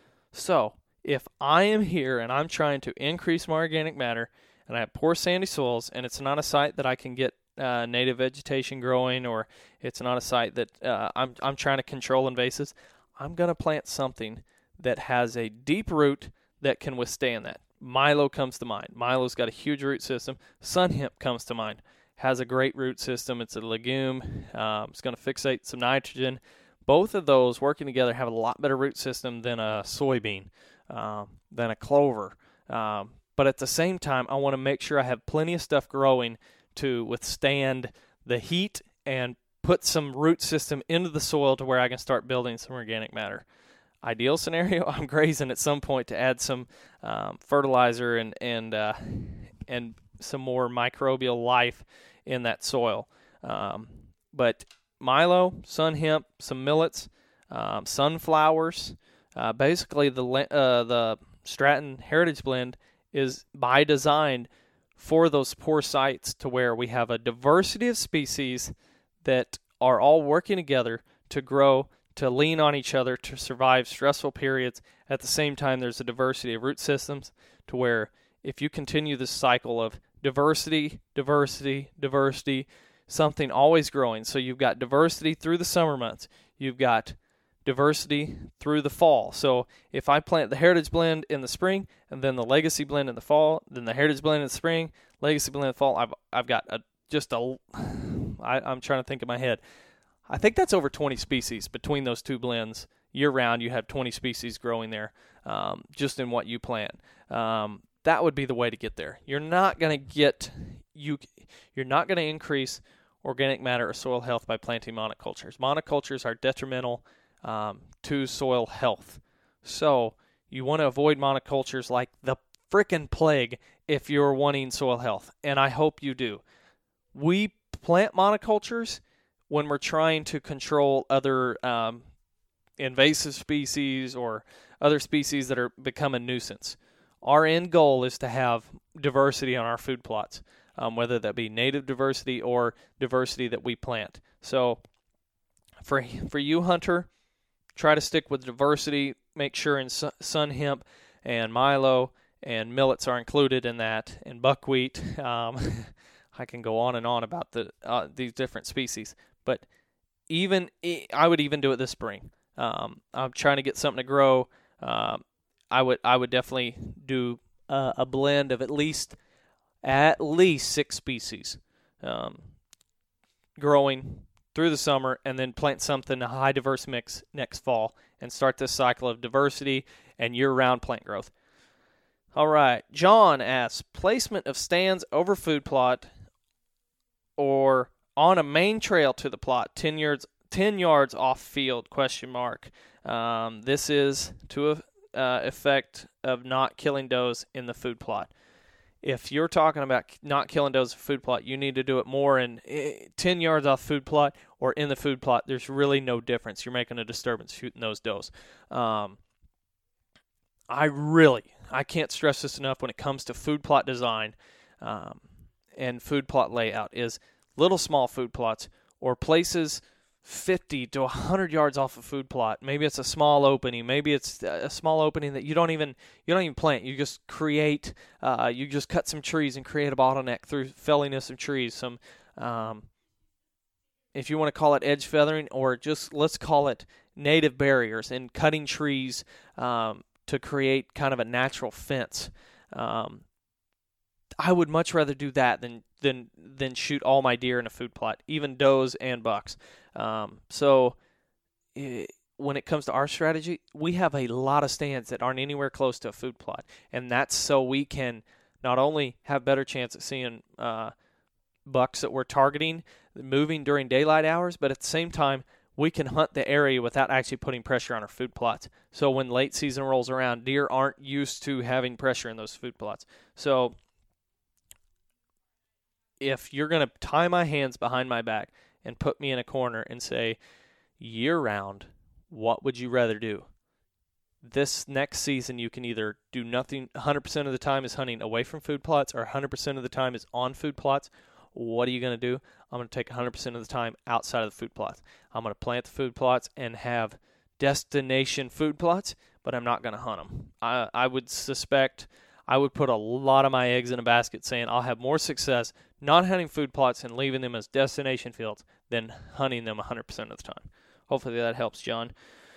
So if I am here and I'm trying to increase my organic matter and I have poor sandy soils and it's not a site that I can get uh, native vegetation growing, or it's not a site that uh, I'm, I'm trying to control invasives, I'm going to plant something that has a deep root that can withstand that. Milo comes to mind. Milo's got a huge root system. Sun hemp comes to mind. Has a great root system. It's a legume. Um, it's going to fixate some nitrogen. Both of those working together have a lot better root system than a soybean, um, than a clover. Um, but at the same time, I want to make sure I have plenty of stuff growing to withstand the heat and put some root system into the soil to where I can start building some organic matter. Ideal scenario, I'm grazing at some point to add some um, fertilizer and and uh, and some more microbial life in that soil. Um, but Milo, sun hemp, some millets, um, sunflowers. Uh, basically, the uh, the Stratton Heritage Blend is by design for those poor sites to where we have a diversity of species that are all working together to grow, to lean on each other to survive stressful periods. At the same time, there's a diversity of root systems to where if you continue this cycle of diversity, diversity, diversity, something always growing. So you've got diversity through the summer months. You've got diversity through the fall. So if I plant the Heritage Blend in the spring and then the Legacy Blend in the fall, then the Heritage Blend in the spring, Legacy Blend in the fall, I've I've got a, just a, I, I'm trying to think in my head. I think that's over twenty species between those two blends. Year-round, you have twenty species growing there um, just in what you plant. Um, that would be the way to get there. You're not going to get you. You're not going to increase organic matter or soil health by planting monocultures. Monocultures are detrimental um, to soil health. So you want to avoid monocultures like the frickin' plague if you're wanting soil health, and I hope you do. We plant monocultures when we're trying to control other um, invasive species or other species that are become a nuisance. Our end goal is to have diversity on our food plots, um, whether that be native diversity or diversity that we plant. So for for you, Hunter, try to stick with diversity. Make sure in sun hemp and milo and millets are included in that, and buckwheat. Um, I can go on and on about the uh, these different species, but even I would even do it this spring. Um, I'm trying to get something to grow. Um, I would I would definitely do uh, a blend of at least at least six species, um, growing through the summer, and then plant something a high diverse mix next fall, and start this cycle of diversity and year-round plant growth. All right, John asks, placement of stands over food plot or on a main trail to the plot, ten yards ten yards off field, question mark. Um, this is to a uh, effect of not killing does in the food plot. If you're talking about not killing does in food plot, you need to do it more in uh, ten yards off food plot or in the food plot. There's really no difference. You're making a disturbance shooting those does. Um, I really, I can't stress this enough when it comes to food plot design um, and food plot layout is little small food plots or places fifty to one hundred yards off a food plot. Maybe it's a small opening. Maybe it's a small opening that you don't even you don't even plant. You just create. Uh, you just cut some trees and create a bottleneck through felling of some trees. Some, um, if you want to call it edge feathering, or just let's call it native barriers and cutting trees um, to create kind of a natural fence. Um, I would much rather do that than than than shoot all my deer in a food plot, even does and bucks. Um, so it, when it comes to our strategy, we have a lot of stands that aren't anywhere close to a food plot, and that's so we can not only have better chance at seeing uh, bucks that we're targeting moving during daylight hours, but at the same time we can hunt the area without actually putting pressure on our food plots. So when late season rolls around, deer aren't used to having pressure in those food plots. So if you're going to tie my hands behind my back and put me in a corner and say, year-round, what would you rather do? This next season, you can either do nothing one hundred percent of the time is hunting away from food plots or one hundred percent of the time is on food plots. What are you going to do? I'm going to take one hundred percent of the time outside of the food plots. I'm going to plant the food plots and have destination food plots, but I'm not going to hunt them. I, I would suspect I would put a lot of my eggs in a basket saying I'll have more success not hunting food plots and leaving them as destination fields than hunting them one hundred percent of the time. Hopefully that helps, John.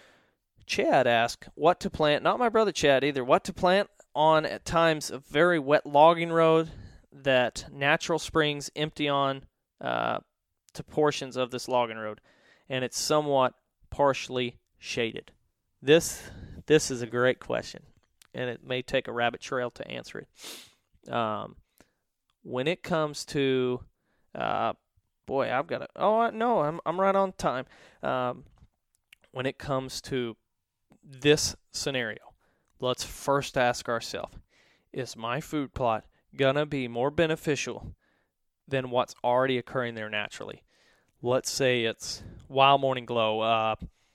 Chad asked, what to plant, not my brother Chad either, what to plant on at times a very wet logging road that natural springs empty on uh, to portions of this logging road, and it's somewhat partially shaded. This this is a great question, and it may take a rabbit trail to answer it. Um, when it comes to, uh, boy, I've got to, oh, no, I'm I'm right on time. Um, when it comes to this scenario, let's first ask ourselves, is my food plot going to be more beneficial than what's already occurring there naturally? Let's say it's wild morning glow, uh,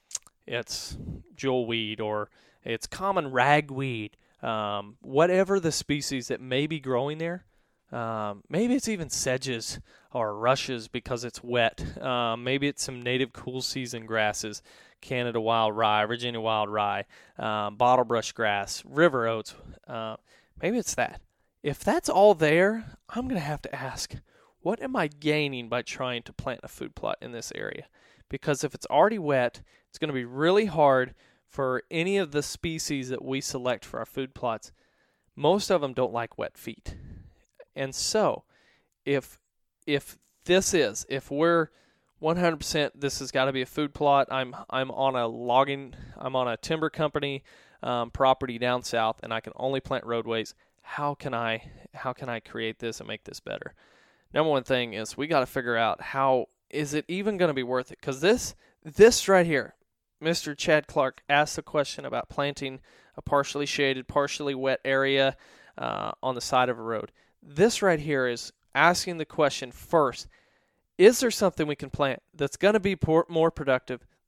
it's jewelweed, or it's common ragweed, um, whatever the species that may be growing there. Um, maybe it's even sedges or rushes because it's wet. Um, maybe it's some native cool season grasses, Canada wild rye, Virginia wild rye, um, bottlebrush grass, river oats. Uh, maybe it's that. If that's all there, I'm going to have to ask, what am I gaining by trying to plant a food plot in this area? Because if it's already wet, it's going to be really hard for any of the species that we select for our food plots. Most of them don't like wet feet. And so, if if this is, if we're one hundred percent this has got to be a food plot, I'm I'm on a logging, I'm on a timber company um, property down south, and I can only plant roadways. How can I how can I create this and make this better? Number one thing is we got to figure out, how is it even going to be worth it? Because this this right here, Mister Chad Clark asked a question about planting a partially shaded, partially wet area uh, on the side of a road. This right here is asking the question first, is there something we can plant that's going to be por- more productive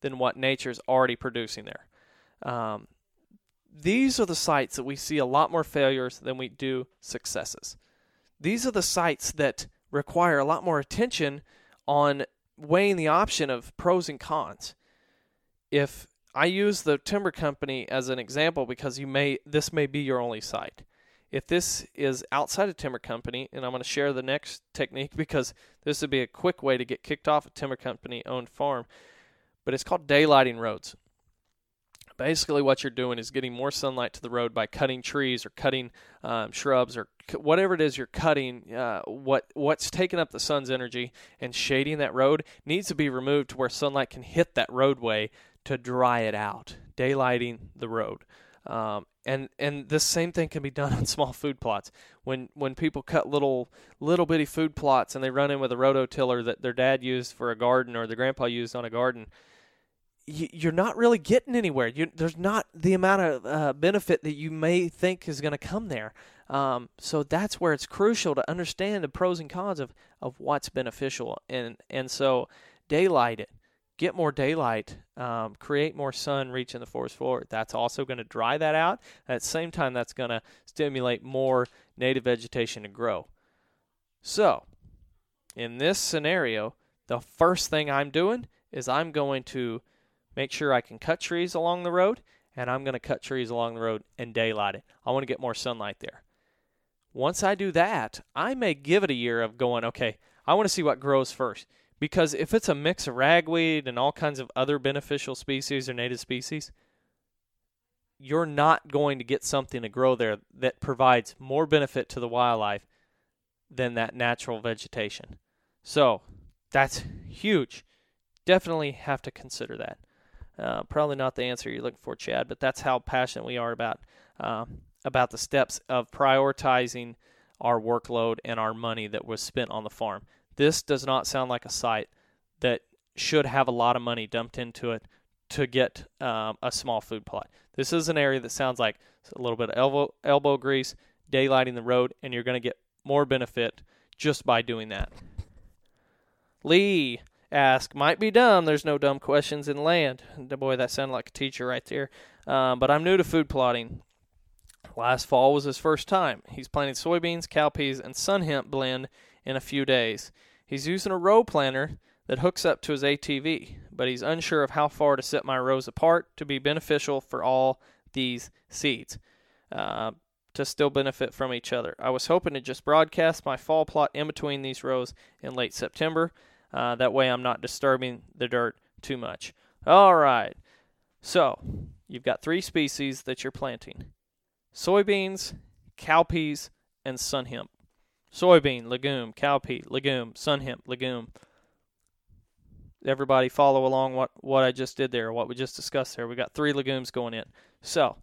than what nature's already producing there. Um, these are the sites that we see a lot more failures than we do successes. These are the sites that require a lot more attention on weighing the option of pros and cons. If I use the timber company as an example because you may this may be your only site. If this is outside of timber company, and I'm going to share the next technique because this would be a quick way to get kicked off a timber company owned farm, but it's called daylighting roads. Basically what you're doing is getting more sunlight to the road by cutting trees or cutting um, shrubs or c- whatever it is you're cutting. Uh, what what's taking up the sun's energy and shading that road needs to be removed to where sunlight can hit that roadway to dry it out, daylighting the road. Um, and and this same thing can be done on small food plots. When when people cut little little bitty food plots and they run in with a rototiller that their dad used for a garden or their grandpa used on a garden, you're not really getting anywhere. You, there's not the amount of uh, benefit that you may think is going to come there. Um, so that's where it's crucial to understand the pros and cons of, of what's beneficial. And, and so daylight it. Get more daylight. Um, create more sun reaching the forest floor. That's also going to dry that out. At the same time, that's going to stimulate more native vegetation to grow. So in this scenario, the first thing I'm doing is I'm going to make sure I can cut trees along the road, and I'm going to cut trees along the road and daylight it. I want to get more sunlight there. Once I do that, I may give it a year of going, okay, I want to see what grows first. Because if it's a mix of ragweed and all kinds of other beneficial species or native species, you're not going to get something to grow there that provides more benefit to the wildlife than that natural vegetation. So that's huge. Definitely have to consider that. Uh, probably not the answer you're looking for, Chad, but that's how passionate we are about um, about the steps of prioritizing our workload and our money that was spent on the farm. This does not sound like a site that should have a lot of money dumped into it to get um, a small food plot. This is an area that sounds like a little bit of elbow, elbow grease, daylighting the road, and you're going to get more benefit just by doing that. Lee ask, might be dumb, there's no dumb questions in land. Boy, that sounded like a teacher right there. Um, but I'm new to food plotting. Last fall was his first time. He's planting soybeans, cowpeas, and sun hemp blend in a few days. He's using a row planter that hooks up to his A T V, but he's unsure of how far to set my rows apart to be beneficial for all these seeds, uh, to still benefit from each other. I was hoping to just broadcast my fall plot in between these rows in late September. Uh, that way I'm not disturbing the dirt too much. All right. So you've got three species that you're planting. Soybeans, cowpeas, and sun hemp. Soybean, legume, cowpea, legume, sun hemp, legume. Everybody follow along what, what I just did there, what we just discussed there. We got three legumes going in. So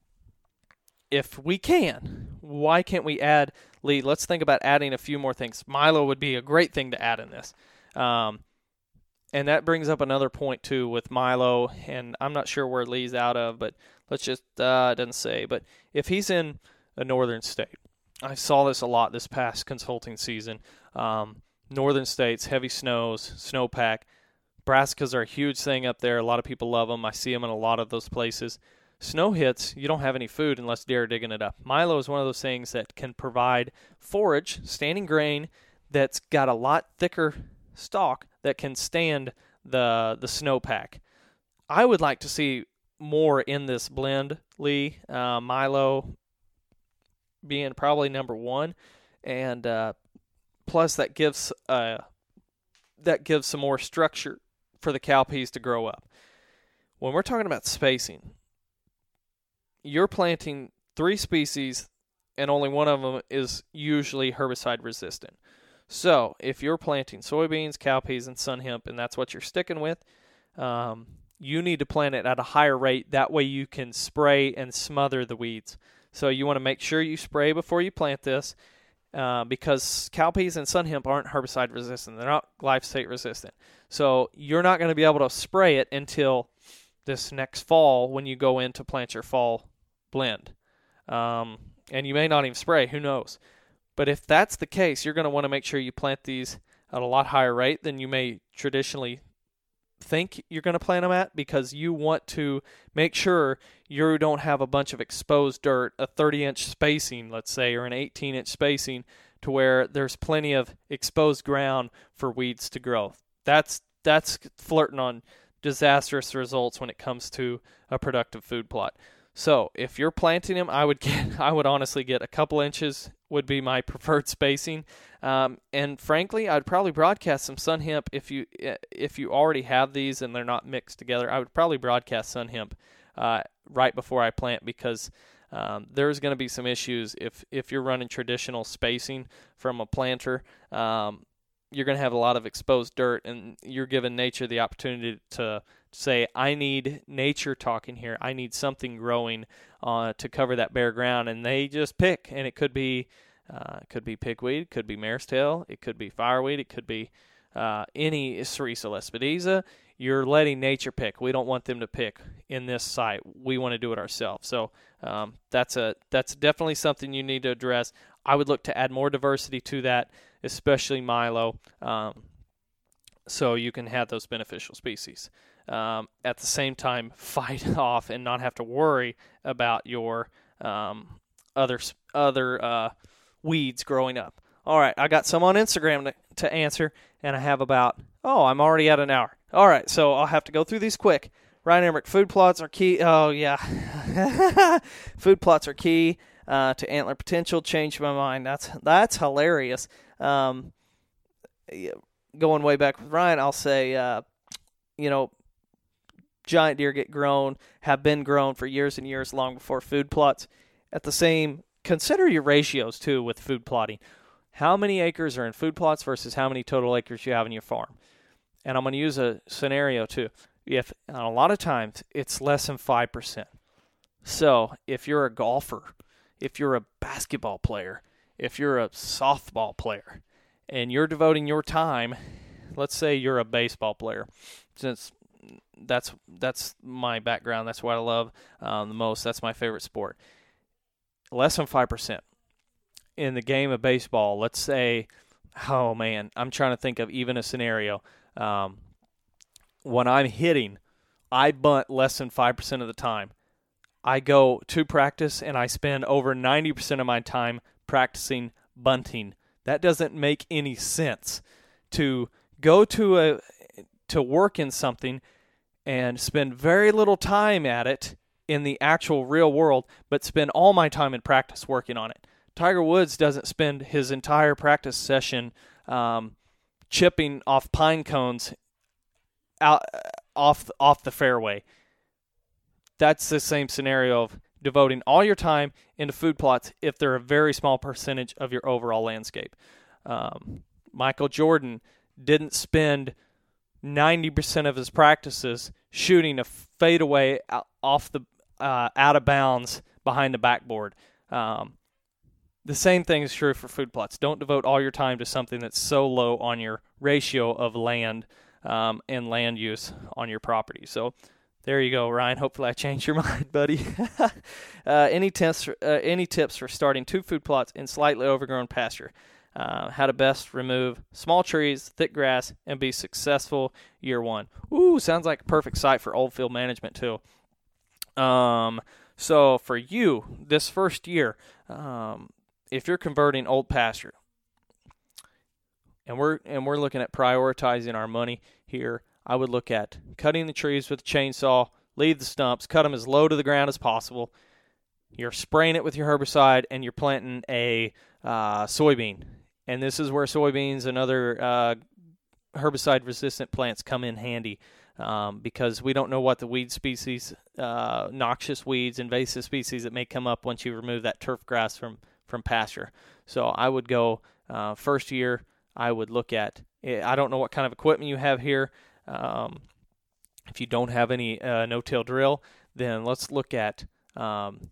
if we can, why can't we add, Lee, let's think about adding a few more things. Milo would be a great thing to add in this. Um, and that brings up another point, too, with Milo, and I'm not sure where Lee's out of, but let's just, uh, it doesn't say. But if he's in a northern state, I saw this a lot this past consulting season. Um, northern states, heavy snows, snowpack. Brassicas are a huge thing up there. A lot of people love them. I see them in a lot of those places. Snow hits, you don't have any food unless deer are digging it up. Milo is one of those things that can provide forage, standing grain, that's got a lot thicker stalk that can stand the the snowpack. I would like to see more in this blend, Lee. Uh, Milo being probably number one, and uh, plus that gives uh, that gives some more structure for the cowpeas to grow up. When we're talking about spacing, you're planting three species, and only one of them is usually herbicide resistant. So if you're planting soybeans, cowpeas, and sun hemp, and that's what you're sticking with, um, you need to plant it at a higher rate. That way you can spray and smother the weeds. So you want to make sure you spray before you plant this, uh, because cowpeas and sun hemp aren't herbicide resistant. They're not glyphosate resistant. So you're not going to be able to spray it until this next fall when you go in to plant your fall blend. Um, and you may not even spray. Who knows? But if that's the case, you're going to want to make sure you plant these at a lot higher rate than you may traditionally think you're going to plant them at, because you want to make sure you don't have a bunch of exposed dirt, a thirty-inch spacing, let's say, or an eighteen-inch spacing, to where there's plenty of exposed ground for weeds to grow. That's that's flirting on disastrous results when it comes to a productive food plot. So if you're planting them, I would get, I would honestly get a couple inches would be my preferred spacing. Um, and frankly, I'd probably broadcast some sun hemp if you if you already have these and they're not mixed together. I would probably broadcast sun hemp uh, right before I plant, because um, there's going to be some issues if if you're running traditional spacing from a planter. Um, you're going to have a lot of exposed dirt, and you're giving nature the opportunity to say, I need nature talking here. I need something growing uh, to cover that bare ground, and they just pick, and it could be uh, it could be pigweed, it could be mare's tail, it could be fireweed, it could be uh, any Sericea lespedeza. You're letting nature pick. We don't want them to pick in this site. We want to do it ourselves. So um, that's a that's definitely something you need to address. I would look to add more diversity to that, especially milo, um, so you can have those beneficial species. Um, at the same time, fight off and not have to worry about your um, other other uh, weeds growing up. All right, I got some on Instagram to, to answer, and I have about, oh, I'm already at an hour. All right, so I'll have to go through these quick. Ryan Emmerich, food plots are key. Oh, yeah. Food plots are key uh, to antler potential. Changed my mind. That's that's hilarious. Um, going way back with Ryan, I'll say, uh, you know, giant deer get grown, have been grown for years and years long before food plots. At the same, consider your ratios, too, with food plotting. How many acres are in food plots versus how many total acres you have in your farm? And I'm going to use a scenario, too. If a lot of times, it's less than five percent. So if you're a golfer, if you're a basketball player, if you're a softball player, and you're devoting your time, let's say you're a baseball player, since that's that's my background, that's what I love um, the most, that's my favorite sport. Less than five percent. In the game of baseball, let's say, oh man, I'm trying to think of even a scenario. Um, when I'm hitting, I bunt less than five percent of the time. I go to practice and I spend over ninety percent of my time practicing bunting. That doesn't make any sense. To go to a to work in something and spend very little time at it in the actual real world, but spend all my time in practice working on it. Tiger Woods doesn't spend his entire practice session um, chipping off pine cones out off off the fairway. That's the same scenario of devoting all your time into food plots if they're a very small percentage of your overall landscape. Um, Michael Jordan didn't spend ninety percent of his practices shooting a fadeaway off the uh, out of bounds behind the backboard. Um, the same thing is true for food plots. Don't devote all your time to something that's so low on your ratio of land um, and land use on your property. So there you go, Ryan. Hopefully I changed your mind, buddy. uh, any tips? Uh, any tips for starting two food plots in slightly overgrown pasture? Uh, how to best remove small trees, thick grass, and be successful year one. Ooh, sounds like a perfect site for old field management too. Um, so for you, this first year, um, if you're converting old pasture, and we're and we're looking at prioritizing our money here, I would look at cutting the trees with a chainsaw, leave the stumps, cut them as low to the ground as possible. You're spraying it with your herbicide, and you're planting a uh, soybean. And this is where soybeans and other uh, herbicide-resistant plants come in handy um, because we don't know what the weed species, uh, noxious weeds, invasive species that may come up once you remove that turf grass from, from pasture. So I would go uh, first year, I would look at, I don't know what kind of equipment you have here. Um, if you don't have any uh, no-till drill, then let's look at um,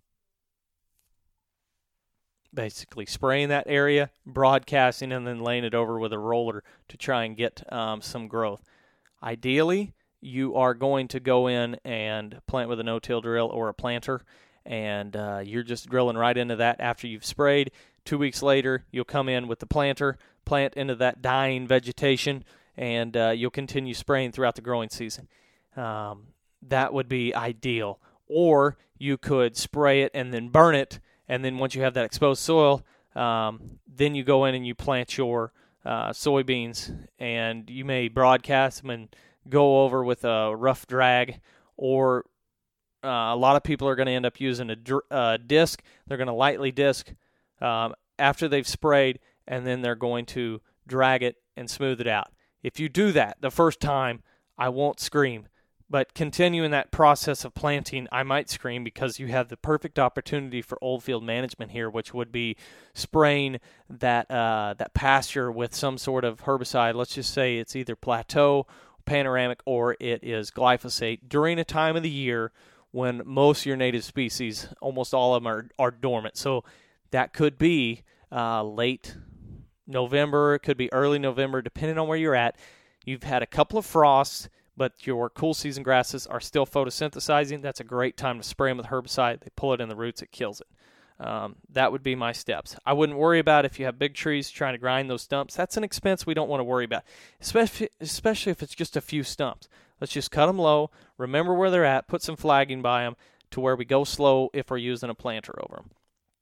basically spraying that area, broadcasting, and then laying it over with a roller to try and get um, some growth. Ideally, you are going to go in and plant with a no-till drill or a planter, and uh, you're just drilling right into that after you've sprayed. Two weeks later, you'll come in with the planter, plant into that dying vegetation, and uh, you'll continue spraying throughout the growing season. Um, that would be ideal. Or you could spray it and then burn it, and then once you have that exposed soil, um, then you go in and you plant your uh, soybeans, and you may broadcast them and go over with a rough drag, or uh, a lot of people are going to end up using a dr- uh, disc. They're going to lightly disc um, after they've sprayed, and then they're going to drag it and smooth it out. If you do that the first time, I won't scream. But continuing that process of planting, I might scream, because you have the perfect opportunity for old field management here, which would be spraying that uh, that pasture with some sort of herbicide. Let's just say it's either Plateau, Panoramic, or it is glyphosate during a time of the year when most of your native species, almost all of them, are, are dormant. So that could be uh, late November, it could be early November, depending on where you're at. You've had a couple of frosts, but your cool season grasses are still photosynthesizing. That's a great time to spray them with herbicide. They pull it in the roots, it kills it. Um, that would be my steps. I wouldn't worry about if you have big trees trying to grind those stumps. That's an expense we don't want to worry about, especially especially if it's just a few stumps. Let's just cut them low, remember where they're at, put some flagging by them to where we go slow if we're using a planter over them.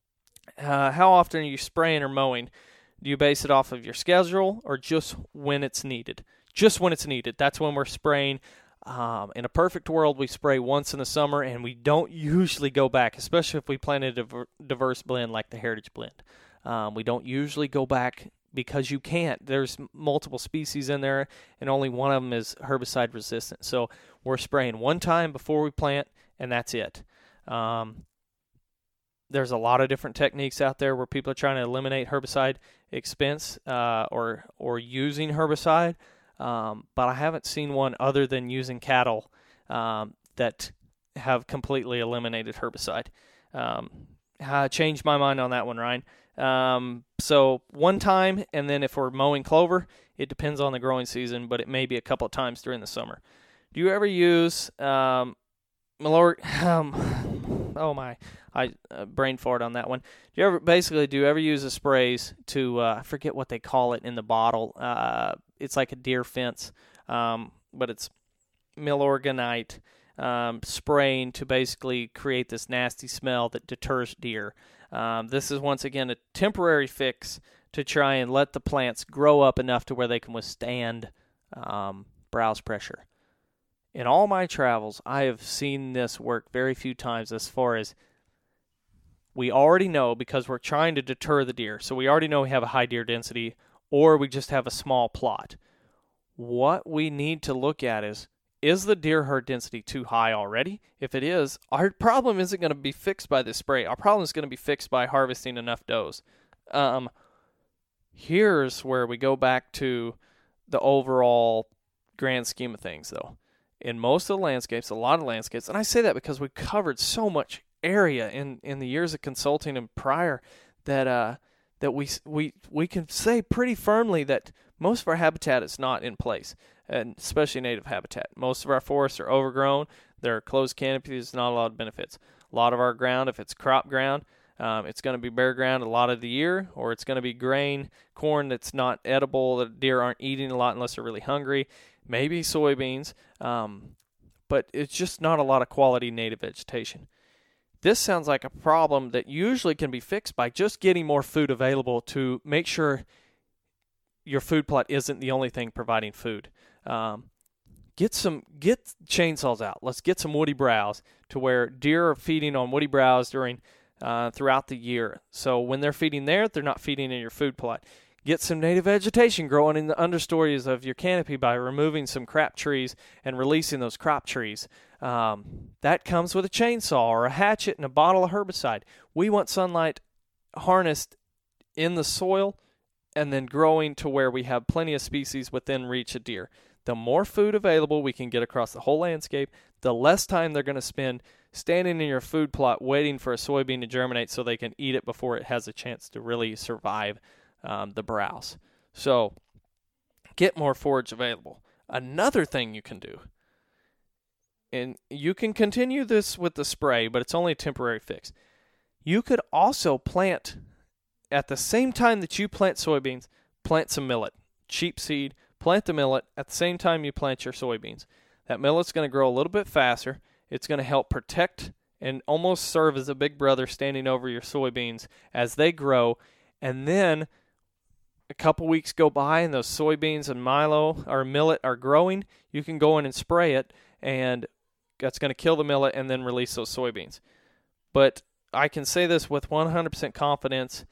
Uh, how often are you spraying or mowing? Do you base it off of your schedule or just when it's needed? Just when it's needed. That's when we're spraying. Um, in a perfect world, we spray once in the summer, and we don't usually go back, especially if we plant a diver- diverse blend like the Heritage Blend. Um, we don't usually go back because you can't. There's multiple species in there, and only one of them is herbicide resistant. So we're spraying one time before we plant, and that's it. Um, there's a lot of different techniques out there where people are trying to eliminate herbicide expense uh, or or using herbicide. Um, but I haven't seen one other than using cattle um, that have completely eliminated herbicide. Um, I changed my mind on that one, Ryan. Um, so one time, and then if we're mowing clover, it depends on the growing season, but it may be a couple of times during the summer. Do you ever use um, Malort? Um, oh my, I uh, brain fart on that one. Do you ever basically do you ever use the sprays to uh, I forget what they call it in the bottle? Uh, it's like a deer fence, um, but it's Milorganite um, spraying to basically create this nasty smell that deters deer. Um, this is once again a temporary fix to try and let the plants grow up enough to where they can withstand um, browse pressure. In all my travels, I have seen this work very few times as far as we already know, because we're trying to deter the deer. So we already know we have a high deer density, or we just have a small plot. What we need to look at is, is the deer herd density too high already? If it is, our problem isn't going to be fixed by this spray. Our problem is going to be fixed by harvesting enough does. Um, here's where we go back to the overall grand scheme of things, though. In most of the landscapes, a lot of landscapes, and I say that because we've covered so much area in, in the years of consulting and prior that uh, that we we we can say pretty firmly that most of our habitat is not in place, and especially native habitat. Most of our forests are overgrown. They're closed canopy. There's not a lot of benefits. A lot of our ground, if it's crop ground, um, it's going to be bare ground a lot of the year, or it's going to be grain, corn that's not edible, that deer aren't eating a lot unless they're really hungry. Maybe soybeans, um, but it's just not a lot of quality native vegetation. This sounds like a problem that usually can be fixed by just getting more food available to make sure your food plot isn't the only thing providing food. Um, get some get chainsaws out. Let's get some woody browse to where deer are feeding on woody browse during uh, throughout the year. So when they're feeding there, they're not feeding in your food plot. Get some native vegetation growing in the understories of your canopy by removing some crap trees and releasing those crop trees. Um, that comes with a chainsaw or a hatchet and a bottle of herbicide. We want sunlight harnessed in the soil and then growing to where we have plenty of species within reach of deer. The more food available we can get across the whole landscape, the less time they're going to spend standing in your food plot waiting for a soybean to germinate so they can eat it before it has a chance to really survive um, the browse. So get more forage available. Another thing you can do, and you can continue this with the spray, but it's only a temporary fix. You could also plant, at the same time that you plant soybeans, plant some millet. Cheap seed, plant the millet at the same time you plant your soybeans. That millet's going to grow a little bit faster. It's going to help protect and almost serve as a big brother standing over your soybeans as they grow. And then a couple weeks go by and those soybeans and milo or millet are growing. You can go in and spray it, and that's going to kill the millet and then release those soybeans. But I can say this with one hundred percent confidence.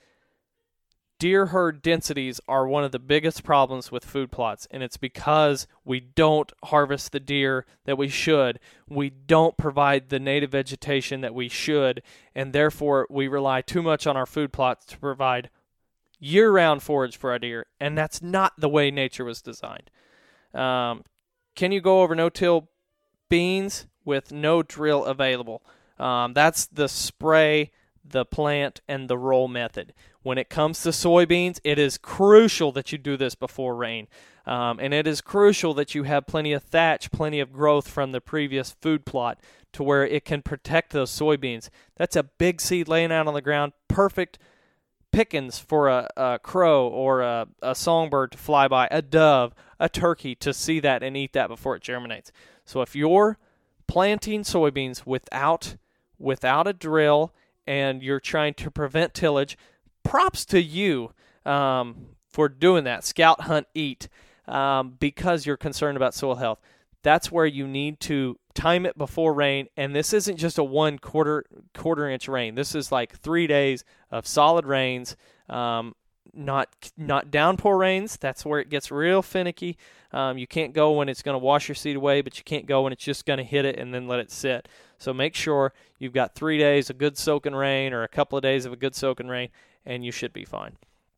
Deer herd densities are one of the biggest problems with food plots, and it's because we don't harvest the deer that we should. We don't provide the native vegetation that we should, and therefore we rely too much on our food plots to provide year-round forage for our deer, and that's not the way nature was designed. Um, can you go over no-till beans with no drill available? Um, that's the spray, the plant, and the roll method. When it comes to soybeans, it is crucial that you do this before rain. Um, and it is crucial that you have plenty of thatch, plenty of growth from the previous food plot to where it can protect those soybeans. That's a big seed laying out on the ground, perfect pickings for a, a crow or a, a songbird to fly by, a dove, a turkey to see that and eat that before it germinates. So if you're planting soybeans without without a drill and you're trying to prevent tillage, props to you um, for doing that. Scout, hunt, eat, um, because you're concerned about soil health. That's where you need to time it before rain, and this isn't just a one quarter quarter inch rain. This is like three days of solid rains, um, not not downpour rains. That's where it gets real finicky. Um, you can't go when it's going to wash your seed away, but you can't go when it's just going to hit it and then let it sit. So make sure you've got three days of good soaking rain or a couple of days of a good soaking rain, and you should be fine.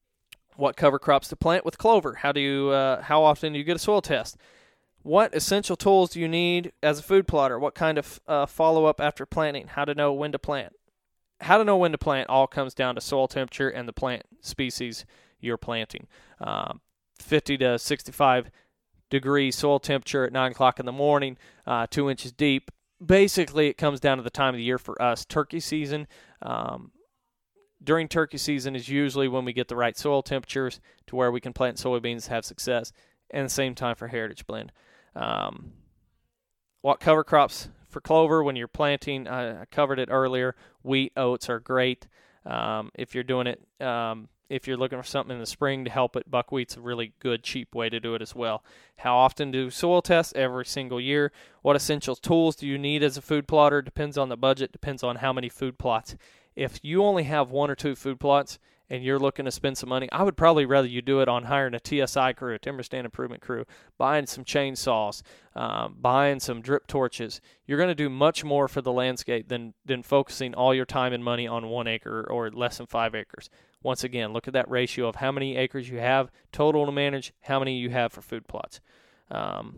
What cover crops to plant with clover? How do you? Uh, how often do you get a soil test? What essential tools do you need as a food plotter? What kind of uh, follow-up after planting? How to know when to plant? How to know when to plant all comes down to soil temperature and the plant species you're planting. Um, fifty to sixty-five degree soil temperature at nine o'clock in the morning, uh, two inches deep. Basically, it comes down to the time of the year for us. Turkey season, um, during turkey season is usually when we get the right soil temperatures to where we can plant soybeans, have success, and the same time for Heritage Blend. Um, what cover crops for clover when you're planting? I, I covered it earlier. Wheat, oats are great. Um, if you're doing it, um, if you're looking for something in the spring to help it, buckwheat's a really good, cheap way to do it as well. How often do soil tests? Every single year. What essential tools do you need as a food plotter? Depends on the budget, depends on how many food plots. If you only have one or two food plots and you're looking to spend some money, I would probably rather you do it on hiring a T S I crew, a timber stand improvement crew, buying some chainsaws, um, buying some drip torches. You're going to do much more for the landscape than, than focusing all your time and money on one acre or less than five acres. Once again, look at that ratio of how many acres you have total to manage, how many you have for food plots. Um,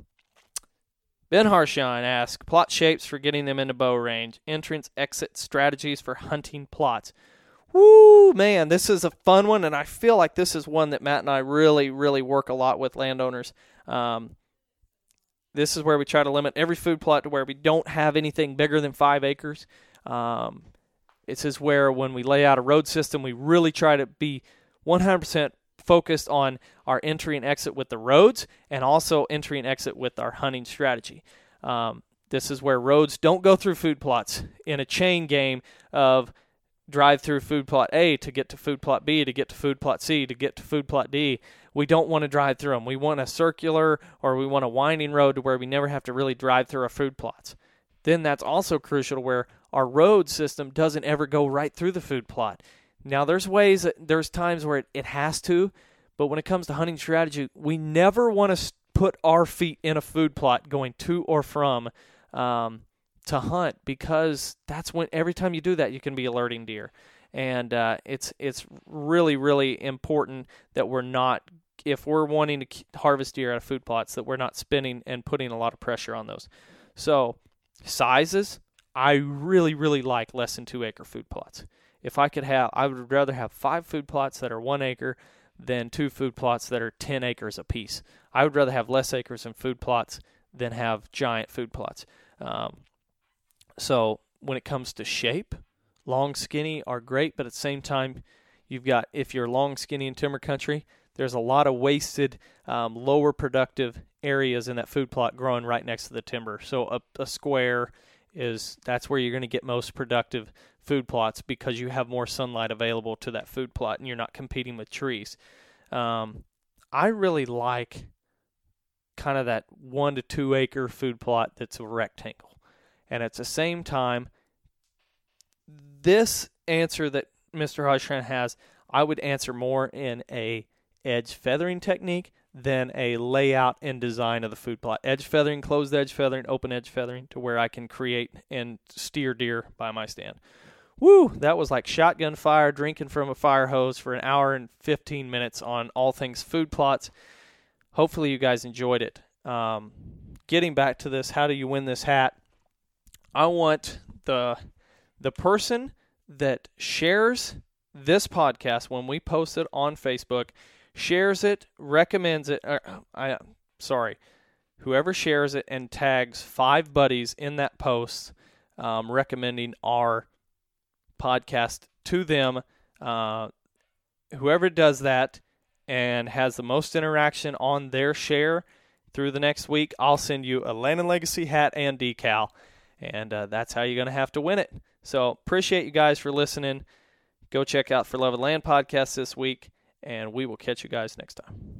Ben Harshine asks, plot shapes for getting them into bow range, entrance, exit strategies for hunting plots. Woo, man, this is a fun one, and I feel like this is one that Matt and I really, really work a lot with landowners. Um, this is where we try to limit every food plot to where we don't have anything bigger than five acres. Um, this is where when we lay out a road system, we really try to be one hundred percent focused on our entry and exit with the roads and also entry and exit with our hunting strategy. Um, this is where roads don't go through food plots in a chain game of drive through food plot A to get to food plot B, to get to food plot C, to get to food plot D. We don't want to drive through them. We want a circular or we want a winding road to where we never have to really drive through our food plots. Then that's also crucial to where our road system doesn't ever go right through the food plot. Now, there's ways, that, there's times where it, it has to, but when it comes to hunting strategy, we never want to put our feet in a food plot going to or from um, to hunt, because that's when every time you do that, you can be alerting deer. And uh, it's it's really, really important that we're not, if we're wanting to harvest deer out of food plots, that we're not spinning and putting a lot of pressure on those. So, sizes, I really, really like less than two acre food plots. If I could have, I would rather have five food plots that are one acre than two food plots that are ten acres apiece. I would rather have less acres in food plots than have giant food plots. Um, so when it comes to shape, long, skinny are great, but at the same time, you've got, if you're long, skinny in timber country, there's a lot of wasted, um, lower productive areas in that food plot growing right next to the timber. So a, a square is, that's where you're going to get most productive food plots because you have more sunlight available to that food plot and you're not competing with trees. Um, I really like kind of that one to two acre food plot that's a rectangle. And at the same time, this answer that Mister Hodgstrand has, I would answer more in a edge feathering technique than a layout and design of the food plot. Edge feathering, closed edge feathering, open edge feathering, to where I can create and steer deer by my stand. Woo, that was like shotgun fire, drinking from a fire hose for an hour and fifteen minutes on all things food plots. Hopefully you guys enjoyed it. Um, getting back to this, how do you win this hat? I want the the person that shares this podcast when we post it on Facebook, shares it, recommends it. Uh, I sorry, whoever shares it and tags five buddies in that post, um, recommending our podcast to them. Uh, whoever does that and has the most interaction on their share through the next week, I'll send you a Land and Legacy hat and decal, and uh, that's how you're going to have to win it. So appreciate you guys for listening. Go check out For Love of Land podcast this week, and we will catch you guys next time.